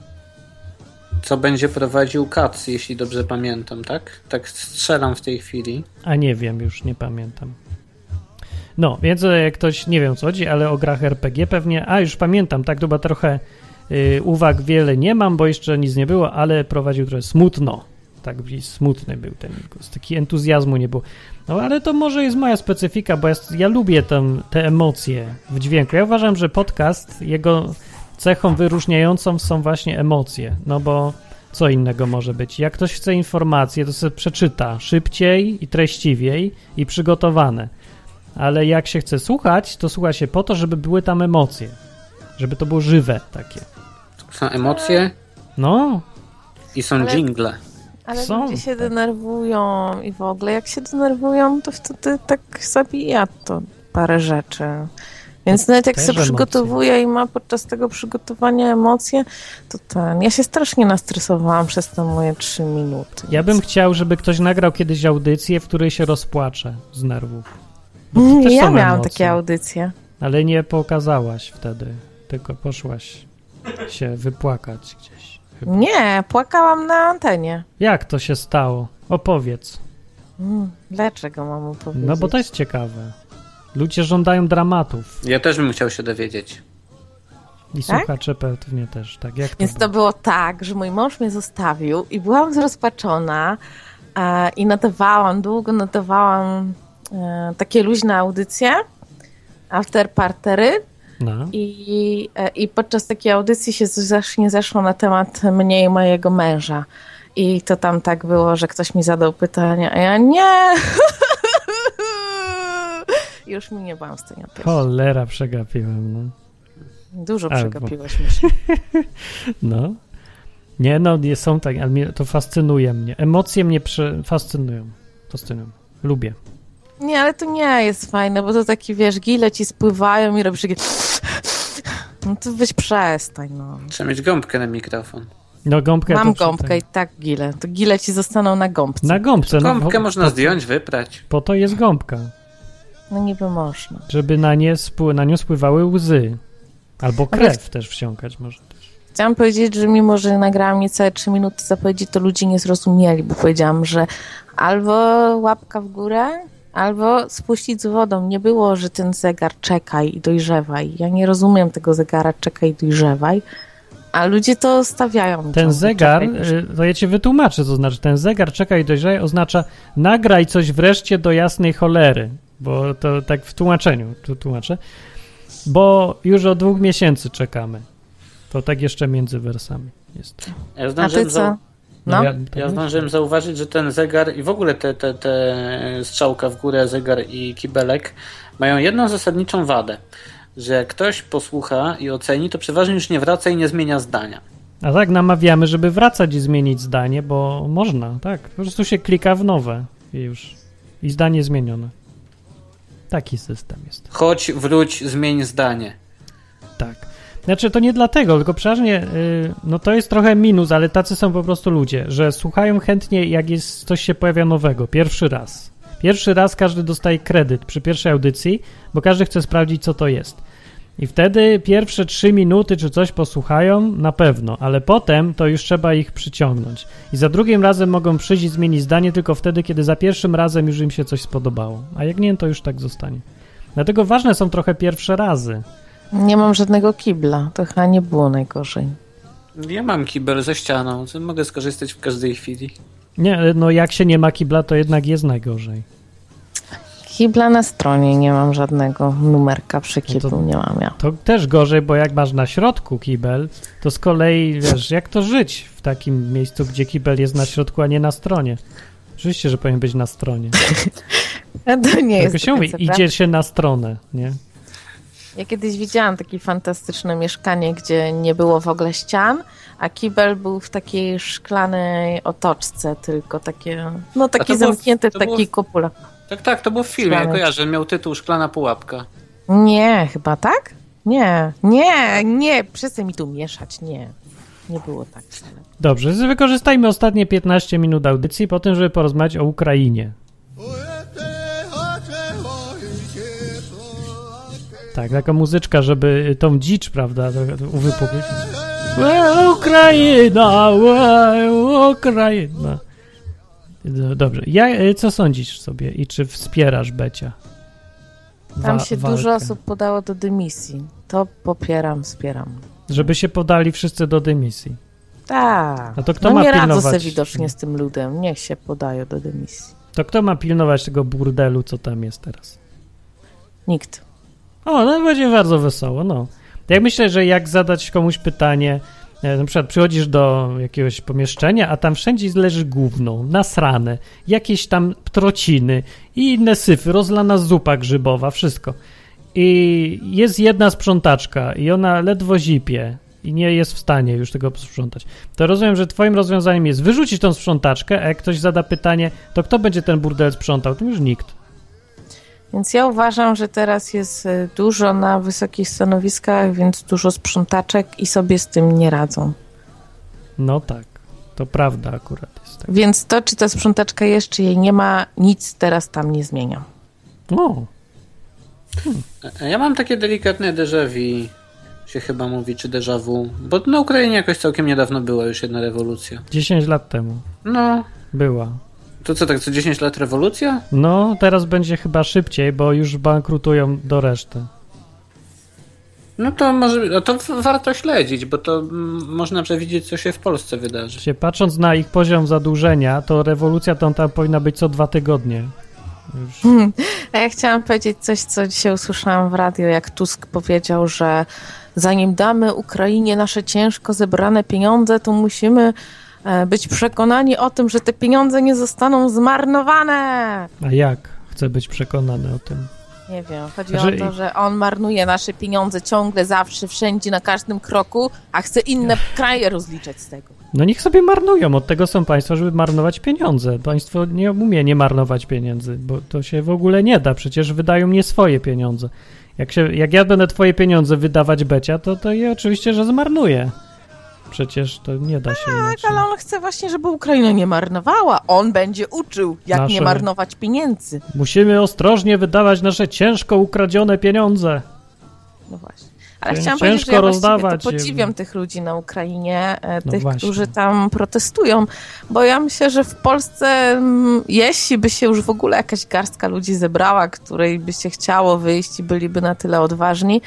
Co będzie prowadził Katz, jeśli dobrze pamiętam, tak? Tak strzelam w tej chwili. A nie wiem, już nie pamiętam. No, więc jak ktoś, nie wiem co chodzi, ale o grach RPG pewnie, już pamiętam, tak, chyba trochę uwag wiele nie mam, bo jeszcze nic nie było, ale prowadził trochę smutno. Tak, smutny był ten głos, taki entuzjazmu nie było. No, ale to może jest moja specyfika, bo ja lubię te emocje w dźwięku. Ja uważam, że podcast, jego cechą wyróżniającą są właśnie emocje, no bo co innego może być? Jak ktoś chce informacje, to sobie przeczyta szybciej i treściwiej i przygotowane. Ale jak się chce słuchać, to słucha się po to, żeby były tam emocje. Żeby to było żywe takie. Są emocje? No. I są dżingle. Ale ludzie się denerwują i w ogóle jak się denerwują, to wtedy tak zabija to parę rzeczy. Więc nawet jak się przygotowuje i ma podczas tego przygotowania emocje, to ja się strasznie nastresowałam przez te moje 3 minuty. Ja bym chciał, żeby ktoś nagrał kiedyś audycję, w której się rozpłacze z nerwów. Ja miałam takie audycje. Ale nie pokazałaś wtedy, tylko poszłaś się wypłakać gdzieś. Chyba. Nie, płakałam na antenie. Jak to się stało? Opowiedz. Dlaczego mam opowiedzieć? No bo to jest ciekawe. Ludzie żądają dramatów. Ja też bym chciał się dowiedzieć. I tak? słuchacze pewnie też. Tak, jak Więc to było tak, że mój mąż mnie zostawił i byłam zrozpaczona i długo nadawałam takie luźne audycje, afterpartery. No. I podczas takiej audycji się zeszło na temat mnie i mojego męża. I to tam tak było, że ktoś mi zadał pytanie, a ja nie. Już mi nie byłam w stanie odpowiedzieć. Cholera, przegapiłem, no. Dużo przegapiłeś, myślę. No. Nie, no, nie są tak, ale to fascynuje mnie. Emocje mnie fascynują. Lubię. Nie, ale to nie jest fajne, bo to taki, wiesz, gile ci spływają i robisz takie... No to weź przestań, no. Trzeba mieć gąbkę na mikrofon. No gąbkę mam gąbkę i tak gile. To gile ci zostaną na gąbce. Na gąbce. Gąbkę można zdjąć, wyprać. Po to jest gąbka. No niby można. Żeby na nią spływały łzy. Albo krew też wsiąkać może. Chciałam powiedzieć, że mimo, że nagrałam niecałe 3 minuty zapowiedzi, to ludzie nie zrozumieli, bo powiedziałam, że albo łapka w górę, albo spuścić z wodą. Nie było, że ten zegar czekaj i dojrzewaj. Ja nie rozumiem tego zegara czekaj i dojrzewaj, a ludzie to stawiają. Ten zegar, to ja ci wytłumaczę, co znaczy. Ten zegar czekaj i dojrzewaj oznacza nagraj coś wreszcie do jasnej cholery, bo to tak w tłumaczeniu, tu tłumaczę, bo już od 2 miesięcy czekamy. To tak jeszcze między wersami jest. Ja zdążyłem zauważyć, że ten zegar i w ogóle te strzałka w górę, zegar i kibelek mają jedną zasadniczą wadę, że jak ktoś posłucha i oceni, to przeważnie już nie wraca i nie zmienia zdania. A tak namawiamy, żeby wracać i zmienić zdanie, bo można, tak. Po prostu się klika w nowe i już. I zdanie zmienione. Taki system jest. Chodź, wróć, zmień zdanie. Tak. Znaczy to nie dlatego, tylko przeważnie no to jest trochę minus, ale tacy są po prostu ludzie, że słuchają chętnie jak jest coś się pojawia nowego, pierwszy raz. Pierwszy raz każdy dostaje kredyt przy pierwszej audycji, bo każdy chce sprawdzić co to jest. I wtedy pierwsze 3 minuty czy coś posłuchają na pewno, ale potem to już trzeba ich przyciągnąć. I za drugim razem mogą przyjść i zmienić zdanie tylko wtedy, kiedy za pierwszym razem już im się coś spodobało. A jak nie, to już tak zostanie. Dlatego ważne są trochę pierwsze razy. Nie mam żadnego kibla, to chyba nie było najgorzej. Ja mam kibel ze ścianą, mogę skorzystać w każdej chwili. Nie, no jak się nie ma kibla, to jednak jest najgorzej. Kibla na stronie nie mam żadnego numerka przy kiblu, no nie mam ja. To też gorzej, bo jak masz na środku kibel, to z kolei wiesz, jak to żyć w takim miejscu, gdzie kibel jest na środku, a nie na stronie. Oczywiście, że powinien być na stronie. To nie tak jest się mówi, idzie się na stronę, nie? Ja kiedyś widziałam takie fantastyczne mieszkanie, gdzie nie było w ogóle ścian, a kibel był w takiej szklanej otoczce, tylko takie, no taki zamknięty w takiej kopule. Tak, to było w filmie, ja kojarzę, miał tytuł Szklana pułapka. Nie, chyba tak? Nie, przestań mi tu mieszać, nie było tak. Dobrze, wykorzystajmy ostatnie 15 minut audycji po tym, żeby porozmawiać o Ukrainie. Tak, taka muzyczka, żeby tą dzicz, prawda, uwypuklić. Ukraina! Dobrze, co sądzisz sobie i czy wspierasz Becia? Tam się dużo osób podało do dymisji. To wspieram. Żeby się podali wszyscy do dymisji. Tak. No to kto ma nie pilnować? radzą sobie widocznie z tym ludem. Niech się podają do dymisji. To kto ma pilnować tego burdelu, co tam jest teraz? Nikt. No będzie bardzo wesoło, no. Ja myślę, że jak zadać komuś pytanie, na przykład przychodzisz do jakiegoś pomieszczenia, a tam wszędzie leży gówno, nasrane, jakieś tam trociny i inne syfy, rozlana zupa grzybowa, wszystko. I jest jedna sprzątaczka i ona ledwo zipie i nie jest w stanie już tego sprzątać. To rozumiem, że twoim rozwiązaniem jest wyrzucić tą sprzątaczkę, a jak ktoś zada pytanie, to kto będzie ten burdel sprzątał? To już nikt. Więc ja uważam, że teraz jest dużo na wysokich stanowiskach, więc dużo sprzątaczek i sobie z tym nie radzą. No tak, to prawda akurat jest. Tak. Więc to, czy ta sprzątaczka jest, czy jej nie ma, nic teraz tam nie zmienia. Ja mam takie delikatne déjà vu, się chyba mówi, czy déjà vu, bo na Ukrainie jakoś całkiem niedawno była już jedna rewolucja. 10 lat temu. No. Była. To co, tak co 10 lat rewolucja? No, teraz będzie chyba szybciej, bo już bankrutują do reszty. No to może, to warto śledzić, bo to można przewidzieć, co się w Polsce wydarzy. Patrząc na ich poziom zadłużenia, to rewolucja tam powinna być co 2 tygodnie. A ja chciałam powiedzieć coś, co dzisiaj usłyszałam w radio, jak Tusk powiedział, że zanim damy Ukrainie nasze ciężko zebrane pieniądze, to musimy być przekonani o tym, że te pieniądze nie zostaną zmarnowane. A jak chcę być przekonany o tym? Nie wiem, chodzi o to, że on marnuje nasze pieniądze ciągle, zawsze, wszędzie, na każdym kroku, a chce inne kraje rozliczać z tego. No niech sobie marnują, od tego są państwa, żeby marnować pieniądze. Państwo nie umie nie marnować pieniędzy, bo to się w ogóle nie da, przecież wydają nie swoje pieniądze. Jak ja będę twoje pieniądze wydawać Becia, to je oczywiście, że zmarnuję. Przecież to nie da się inaczej. Tak, ale on chce właśnie, żeby Ukraina nie marnowała. On będzie uczył, jak nie marnować pieniędzy. Musimy ostrożnie wydawać nasze ciężko ukradzione pieniądze. No właśnie. Ale chciałam powiedzieć, że ja to podziwiam tych ludzi na Ukrainie, tych, którzy tam protestują, bo ja myślę, że w Polsce, jeśli by się już w ogóle jakaś garstka ludzi zebrała, której by się chciało wyjść i byliby na tyle odważni,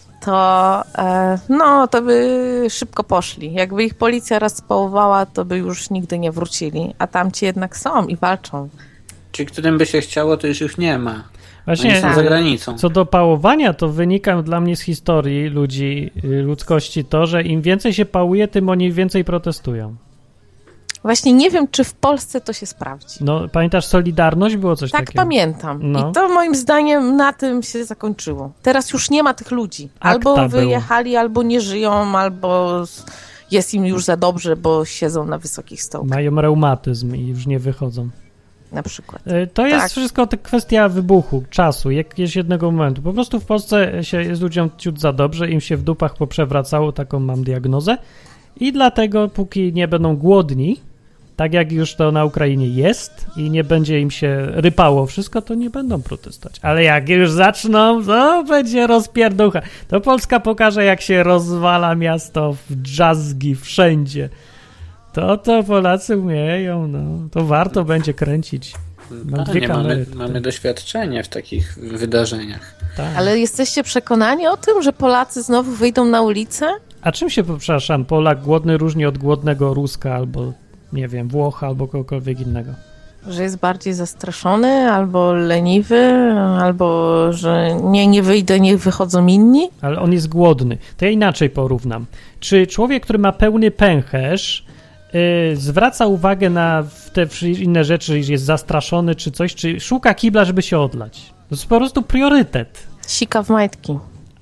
to by szybko poszli. Jakby ich policja raz spałowała, to by już nigdy nie wrócili. A tamci jednak są i walczą. Ci, którym by się chciało, to już ich nie ma. Właśnie za granicą. Co do pałowania, to wynika dla mnie z historii ludzkości to, że im więcej się pałuje, tym oni więcej protestują. Właśnie nie wiem, czy w Polsce to się sprawdzi. No, pamiętasz Solidarność? Było coś takiego? Tak, pamiętam. No. I to moim zdaniem na tym się zakończyło. Teraz już nie ma tych ludzi. Albo wyjechali, albo nie żyją, albo jest im już za dobrze, bo siedzą na wysokich stołkach. Mają reumatyzm i już nie wychodzą. Na przykład. To jest wszystko kwestia wybuchu, czasu, jakiegoś jednego momentu. Po prostu w Polsce jest ludziom ciut za dobrze, im się w dupach poprzewracało, taką mam diagnozę. I dlatego, póki nie będą głodni, tak jak już to na Ukrainie jest i nie będzie im się rypało wszystko, to nie będą protestować. Ale jak już zaczną, to będzie rozpierducha. To Polska pokaże, jak się rozwala miasto w drzazgi wszędzie. To Polacy umieją, no. To warto będzie kręcić. Mamy doświadczenie w takich wydarzeniach. Tak. Ale jesteście przekonani o tym, że Polacy znowu wyjdą na ulicę? A czym się, przepraszam, Polak głodny różni od głodnego Ruska albo, nie wiem, Włocha albo kogokolwiek innego? Że jest bardziej zastraszony, albo leniwy, albo że nie wyjdę, niech wychodzą inni? Ale on jest głodny. To ja inaczej porównam. Czy człowiek, który ma pełny pęcherz, zwraca uwagę na te inne rzeczy, że jest zastraszony czy coś, czy szuka kibla, żeby się odlać? To jest po prostu priorytet. Sika w majtki.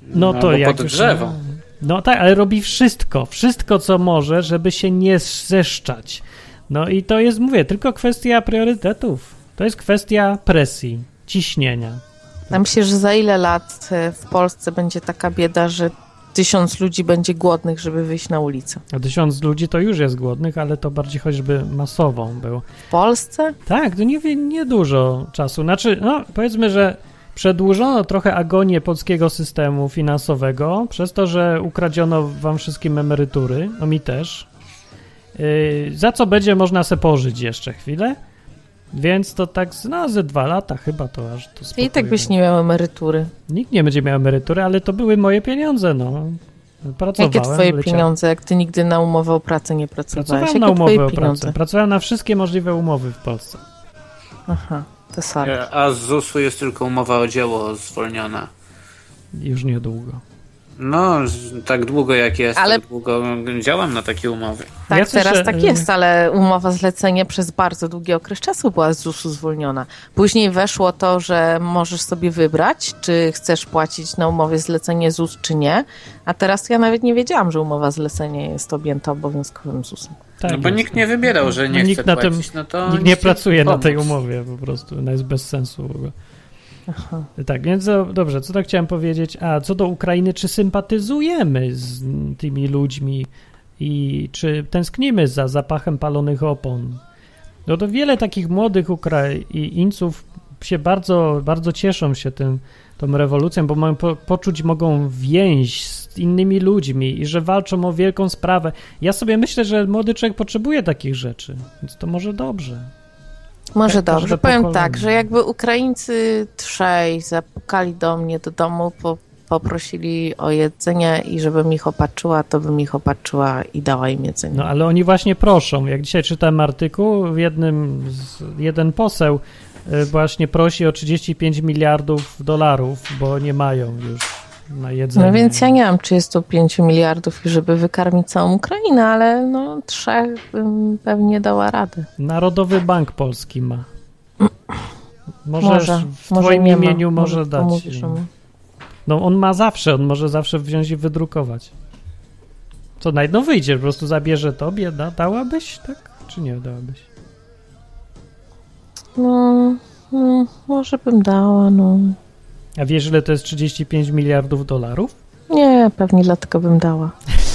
No to jak pod drzewo. No tak, ale robi wszystko co może, żeby się nie zeszczać. No i to jest, mówię, tylko kwestia priorytetów. To jest kwestia presji, ciśnienia. Ja myślę, że za ile lat w Polsce będzie taka bieda, że 1000 ludzi będzie głodnych, żeby wyjść na ulicę. A 1000 ludzi to już jest głodnych, ale to bardziej choćby masową było. W Polsce? Tak, to nie dużo czasu. Znaczy, no powiedzmy, że przedłużono trochę agonię polskiego systemu finansowego przez to, że ukradziono wam wszystkim emerytury, no mi też. Za co będzie można se pożyć jeszcze chwilę. Więc to tak ze 2 lata chyba to aż to spokojnie. I tak byś nie miał emerytury. Nikt nie będzie miał emerytury, ale to były moje pieniądze, no. Pracowałem. Jakie twoje pieniądze, jak ty nigdy na umowę o pracę nie pracowałeś? Pracowałem na umowę o pracę. Pracowałem na wszystkie możliwe umowy w Polsce. Aha, to sorry. A z ZUS-u jest tylko umowa o dzieło zwolniona. Już niedługo. No, tak długo jak jest, ale... tak długo działam na takie umowy. Tak, ja teraz tak jest, ale umowa zlecenie przez bardzo długi okres czasu była z ZUS-u zwolniona. Później weszło to, że możesz sobie wybrać, czy chcesz płacić na umowie zlecenie ZUS, czy nie. A teraz ja nawet nie wiedziałam, że umowa zlecenie jest objęta obowiązkowym ZUS-em. Tak, no bo nikt nie wybierał, że nie chce płacić. Nikt nie pracuje na tej umowie po prostu. Ona jest bez sensu w ogóle. Aha. Tak, więc dobrze, co tak chciałem powiedzieć? A co do Ukrainy, czy sympatyzujemy z tymi ludźmi i czy tęsknimy za zapachem palonych opon? No to wiele takich młodych Ukraińców się bardzo, bardzo cieszą się tą rewolucją, bo mogą więź z innymi ludźmi i że walczą o wielką sprawę. Ja sobie myślę, że młody człowiek potrzebuje takich rzeczy, więc to może dobrze. Może dobrze. Powiem tak, że jakby Ukraińcy trzej zapukali do mnie do domu, poprosili o jedzenie i żebym ich opatrzyła, to bym ich opatrzyła i dała im jedzenie. No ale oni właśnie proszą. Jak dzisiaj czytałem artykuł, jeden poseł właśnie prosi o 35 miliardów dolarów, bo nie mają już na jedzenie. No więc ja nie mam 35 miliardów, żeby wykarmić całą Ukrainę, ale no 3 bym pewnie dała radę. Narodowy Bank Polski ma. Może w twoim imieniu może dać. No on ma zawsze, on może zawsze wziąć i wydrukować. Co no wyjdzie, po prostu zabierze tobie, dałabyś, tak? Czy nie dałabyś? No, może bym dała, no. A wiesz, ile to jest 35 miliardów dolarów? Nie, pewnie dlatego bym dała.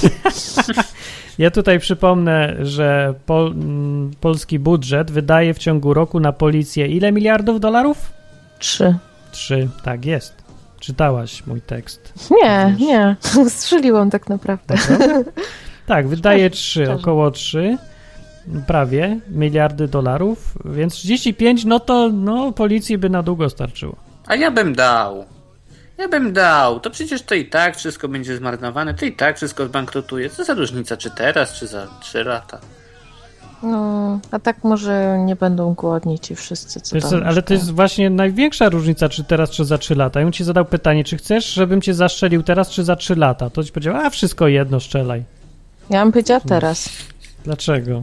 Ja tutaj przypomnę, że polski budżet wydaje w ciągu roku na policję ile miliardów dolarów? 3. 3, tak jest. Czytałaś mój tekst. Nie. Strzeliłam tak naprawdę. Tak, wydaje 3, około 3, prawie miliardy dolarów, więc 35, no to policji by na długo starczyło. A ja bym dał. To przecież to i tak wszystko będzie zmarnowane, to i tak wszystko zbankrutuje. Co za różnica, czy teraz, czy za 3 lata? No, a tak może nie będą głodni ci wszyscy, co tam ale to jest właśnie największa różnica, czy teraz, czy za 3 lata. Ja bym ci zadał pytanie, czy chcesz, żebym cię zastrzelił teraz, czy za 3 lata? To ci powiedział, wszystko jedno, strzelaj. Ja bym powiedziała teraz. Dlaczego?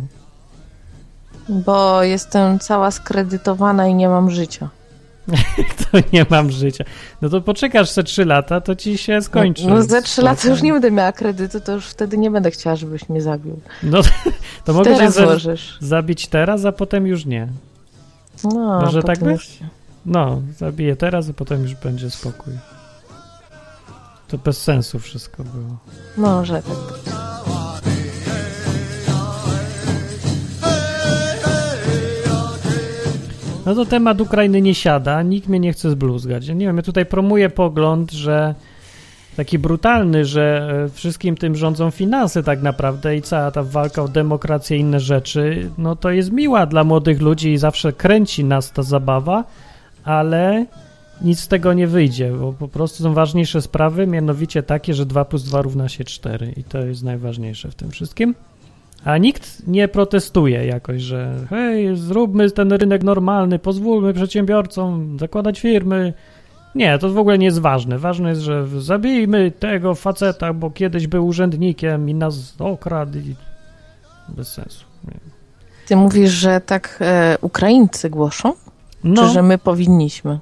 Bo jestem cała skredytowana i nie mam życia. To nie mam życia. No to poczekasz te 3 lata, to ci się skończy. No za 3 lata już nie będę miała kredytu, to już wtedy nie będę chciała, żebyś mnie zabił. No to mogę cię zabić teraz, a potem już nie. No, może tak być? Już... No, zabiję teraz, a potem już będzie spokój. To bez sensu wszystko było. Może tak być. No to temat Ukrainy nie siada, nikt mnie nie chce zbluzgać. Ja nie wiem, ja tutaj promuję pogląd, że taki brutalny, że wszystkim tym rządzą finanse tak naprawdę i cała ta walka o demokrację i inne rzeczy, no to jest miła dla młodych ludzi i zawsze kręci nas ta zabawa, ale nic z tego nie wyjdzie, bo po prostu są ważniejsze sprawy, mianowicie takie, że 2 + 2 równa się 4 i to jest najważniejsze w tym wszystkim. A nikt nie protestuje jakoś, że hej, zróbmy ten rynek normalny, pozwólmy przedsiębiorcom zakładać firmy. Nie, to w ogóle nie jest ważne. Ważne jest, że zabijmy tego faceta, bo kiedyś był urzędnikiem i nas okradł i bez sensu. Nie. Ty mówisz, że tak Ukraińcy głoszą? No. Czy że my powinniśmy?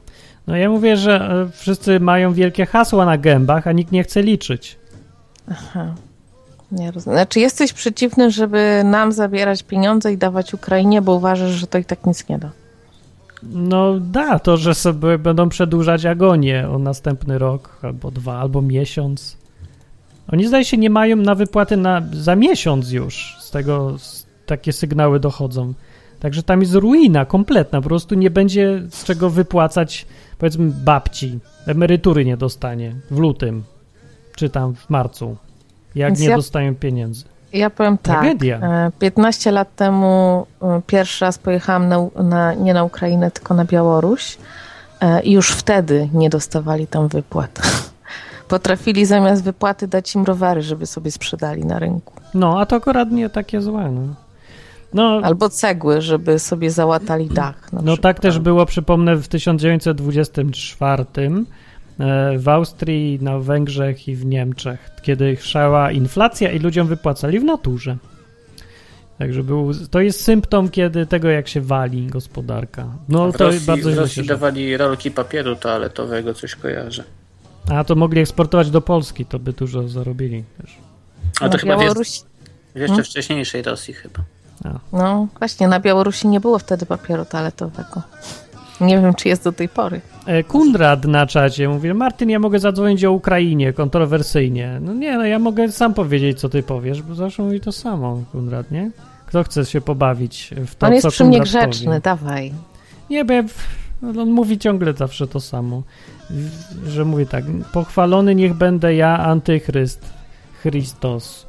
No ja mówię, że wszyscy mają wielkie hasła na gębach, a nikt nie chce liczyć. Aha. Nie rozumiem. Znaczy jesteś przeciwny, żeby nam zabierać pieniądze i dawać Ukrainie, bo uważasz, że to i tak nic nie da. No da, to, że sobie będą przedłużać agonię o następny rok, albo 2, albo miesiąc. Oni zdaje się nie mają na wypłaty za miesiąc już. Z tego takie sygnały dochodzą. Także tam jest ruina kompletna. Po prostu nie będzie z czego wypłacać, powiedzmy, babci. Emerytury nie dostanie w lutym, czy tam w marcu, jak Więc nie dostają pieniędzy. Ja powiem Tragedia. tak, 15 lat temu pierwszy raz pojechałam nie na Ukrainę, tylko na Białoruś i już wtedy nie dostawali tam wypłat. Potrafili zamiast wypłaty dać im rowery, żeby sobie sprzedali na rynku. No, a to akurat nie takie złe, no. Albo cegły, żeby sobie załatali dach. No przykład. tak też było, przypomnę, w 1924 w Austrii, na Węgrzech i w Niemczech, kiedy szała inflacja i ludziom wypłacali w naturze. Także to jest symptom tego, jak się wali gospodarka. No w to Rosji, bardzo w źle Rosji się dawali rolki papieru toaletowego, coś kojarzę. A to mogli eksportować do Polski, to by dużo zarobili też. A to chyba Białorusi... w jeszcze wcześniejszej Rosji chyba. No właśnie, na Białorusi nie było wtedy papieru toaletowego. Nie wiem, czy jest do tej pory. Kunrad na czacie mówi, Martin, ja mogę zadzwonić o Ukrainie kontrowersyjnie. No nie, ja mogę sam powiedzieć, co ty powiesz, bo zawsze mówi to samo, Kunrad, nie? Kto chce się pobawić w to, On jest co przy mnie Kunrad grzeczny, powie? dawaj. Nie, bo on mówi ciągle zawsze to samo, że mówi tak, pochwalony niech będę ja, antychryst, Chrystos,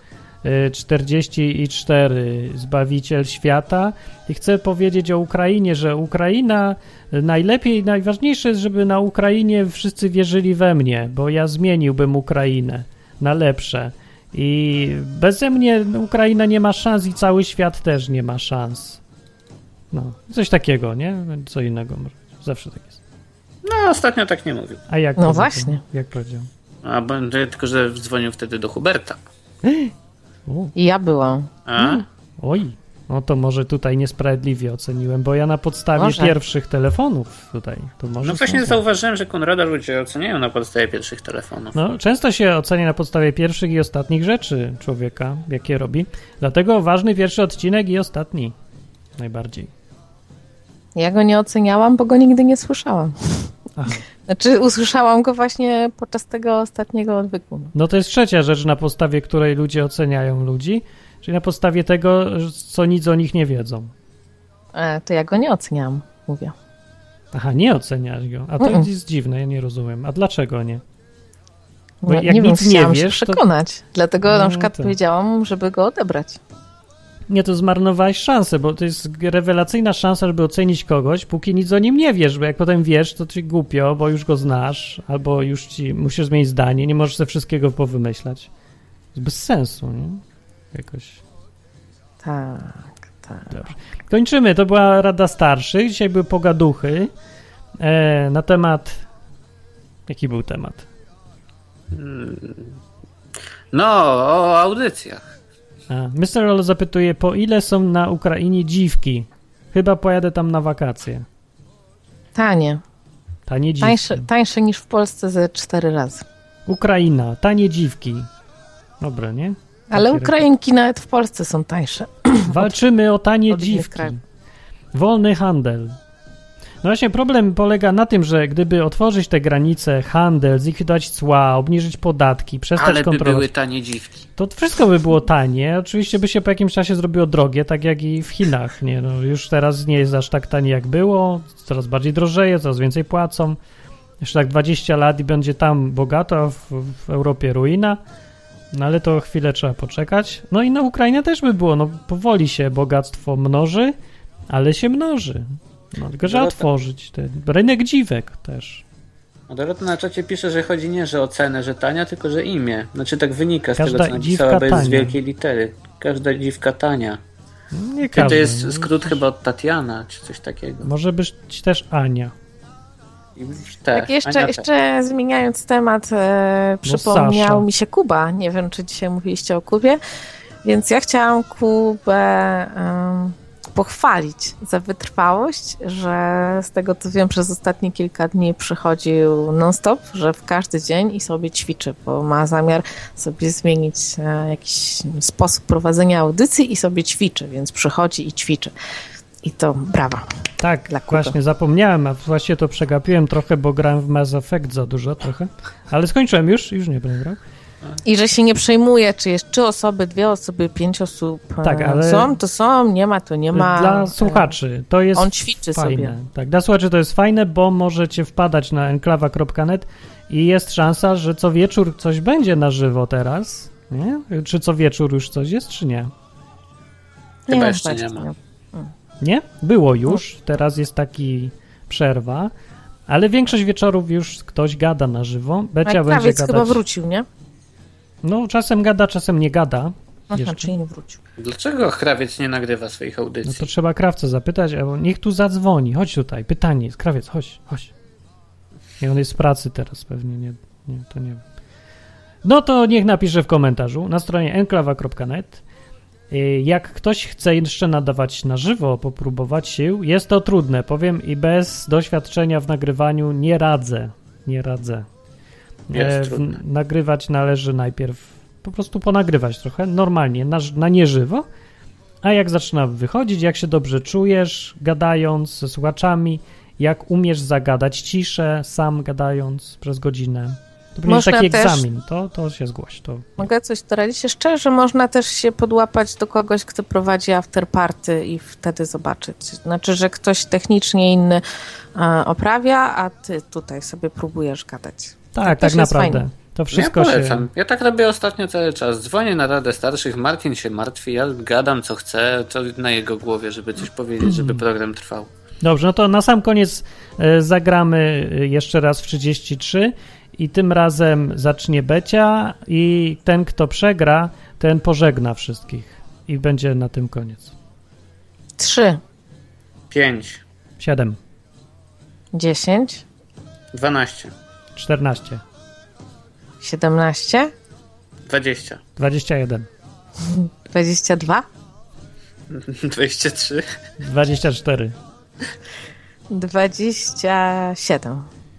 44, Zbawiciel świata, i chcę powiedzieć o Ukrainie, że Ukraina najlepiej, najważniejsze jest, żeby na Ukrainie wszyscy wierzyli we mnie, bo ja zmieniłbym Ukrainę na lepsze i beze mnie Ukraina nie ma szans i cały świat też nie ma szans. No, coś takiego, nie? Co innego może. Zawsze tak jest. No, ostatnio tak nie mówił. A jak? No właśnie. Jak powiedział? Tylko, że dzwonił wtedy do Huberta. I ja byłam. Oj, no to może tutaj niesprawiedliwie oceniłem, bo ja na podstawie pierwszych telefonów tutaj, to może... No właśnie zauważyłem, że Konrada ludzie oceniają na podstawie pierwszych telefonów. No, często się ocenia na podstawie pierwszych i ostatnich rzeczy człowieka, jakie robi. Dlatego ważny pierwszy odcinek i ostatni. Najbardziej. Ja go nie oceniałam, bo go nigdy nie słyszałam. Aha. Znaczy usłyszałam go właśnie podczas tego ostatniego odwyku. No to jest trzecia rzecz, na podstawie której ludzie oceniają ludzi, czyli na podstawie tego, co nic o nich nie wiedzą. To ja go nie oceniam, mówię. Aha, nie oceniasz go. A to jest dziwne, ja nie rozumiem. A dlaczego nie? Bo No, jak nie nic wiem, nie chciałam wiesz, się przekonać. Dlatego na przykład to... powiedziałam, żeby go odebrać. Nie, to zmarnowałeś szansę, bo to jest rewelacyjna szansa, żeby ocenić kogoś, póki nic o nim nie wiesz, bo jak potem wiesz, to ci głupio, bo już go znasz, albo już musisz zmienić zdanie, nie możesz ze wszystkiego powymyślać. To jest bez sensu, nie? Jakoś. Tak. Dobrze. Kończymy, to była Rada Starszych, dzisiaj były pogaduchy na temat... Jaki był temat? No, o audycjach. Mr. Roll zapytuje, po ile są na Ukrainie dziwki? Chyba pojadę tam na wakacje. Tanie dziwki. Tańsze niż w Polsce ze 4 razy. Ukraina, tanie dziwki. Dobra, nie? Ale Ukrainki nawet w Polsce są tańsze. Walczymy o tanie dziwki. Wolny handel. No właśnie problem polega na tym, że gdyby otworzyć te granice, handel, zlikwidować cła, obniżyć podatki, przestać kontrolować... Ale by były tanie dziwki. To wszystko by było tanie. Oczywiście by się po jakimś czasie zrobiło drogie, tak jak i w Chinach. Nie? No, już teraz nie jest aż tak tanie jak było, coraz bardziej drożeje, coraz więcej płacą. Jeszcze tak 20 lat i będzie tam bogato, a w Europie ruina. No ale to chwilę trzeba poczekać. No i na Ukrainie też by było. No powoli się bogactwo mnoży, ale się mnoży. No, tylko trzeba otworzyć ten rynek dziwek też. Dorota na czacie pisze, że chodzi nie, że o cenę, że tania, tylko że imię. Znaczy tak wynika z Każda tego, co napisała, bo jest tania. z wielkiej litery. Każda dziwka tania. Nie każda. To jest skrót chyba od Tatiana, czy coś takiego. Może być też Ania. Tak, jeszcze zmieniając temat, przypomniał mi się Kuba. Nie wiem, czy dzisiaj mówiliście o Kubie. Więc ja chciałam Kubę pochwalić za wytrwałość, że z tego co wiem przez ostatnie kilka dni przychodził non-stop, że w każdy dzień i sobie ćwiczy, bo ma zamiar sobie zmienić jakiś sposób prowadzenia audycji i sobie ćwiczy, więc przychodzi i ćwiczy. I to brawa. Tak, właśnie zapomniałem, a właściwie to przegapiłem trochę, bo grałem w Mass Effect za dużo trochę, ale skończyłem już nie będę grał. I że się nie przejmuje, czy jest 3 osoby, 2 osoby, 5 osób. Tak, ale są, to są, nie ma, to nie ma. Dla słuchaczy to jest on ćwiczy fajne. sobie. Tak, dla słuchaczy to jest fajne, bo możecie wpadać na enklawa.net i jest szansa, że co wieczór coś będzie na żywo teraz. Nie? Czy co wieczór już coś jest, czy nie? Chyba jeszcze nie ma. Nie? Było już, teraz jest taki przerwa, ale większość wieczorów już ktoś gada na żywo. Becia będzie gadać. Chyba wrócił, nie? No, czasem gada, czasem nie gada. Aha, czyli nie wrócił. Dlaczego Krawiec nie nagrywa swoich audycji? No to trzeba Krawca zapytać, albo niech tu zadzwoni. Chodź tutaj, pytanie jest. Krawiec, chodź. I on jest w pracy teraz pewnie, nie, to nie wiem. No to niech napisze w komentarzu na stronie enklawa.net. Jak ktoś chce jeszcze nadawać na żywo, popróbować się, jest to trudne, powiem, i bez doświadczenia w nagrywaniu nie radzę. Nagrywać należy najpierw, po prostu ponagrywać trochę, normalnie, na nieżywo, a jak zaczyna wychodzić, jak się dobrze czujesz, gadając ze słuchaczami, jak umiesz zagadać ciszę, sam gadając przez godzinę. To będzie taki egzamin, to się zgłoś. Mogę coś doradzić jeszcze, że można też się podłapać do kogoś, kto prowadzi afterparty i wtedy zobaczyć. Znaczy, że ktoś technicznie inny oprawia, a ty tutaj sobie próbujesz gadać. Tak naprawdę. Fajne. To wszystko ja polecam. Ja tak robię ostatnio cały czas. Dzwonię na Radę Starszych, Martin się martwi, ja gadam co chcę, to na jego głowie, żeby coś powiedzieć, żeby program trwał. Dobrze, no to na sam koniec zagramy jeszcze raz w 33 i tym razem zacznie Becia i ten, kto przegra, ten pożegna wszystkich i będzie na tym koniec. 3 5 7 10 12 14 17 20 21 22 23 24 27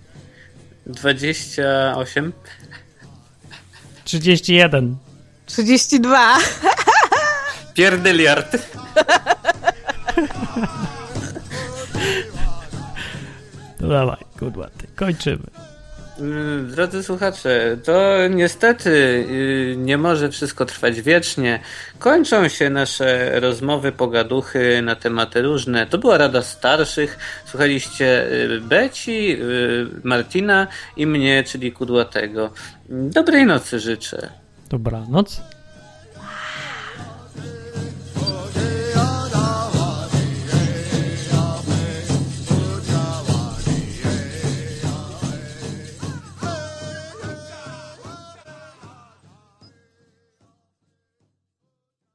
28 31 32 Pierdyliard. No dawaj, kudłaty, kończymy. Drodzy słuchacze, to niestety nie może wszystko trwać wiecznie. Kończą się nasze rozmowy, pogaduchy na tematy różne. To była Rada Starszych. Słuchaliście Beci, Martina i mnie, czyli Kudłatego. Dobrej nocy życzę. Dobranoc.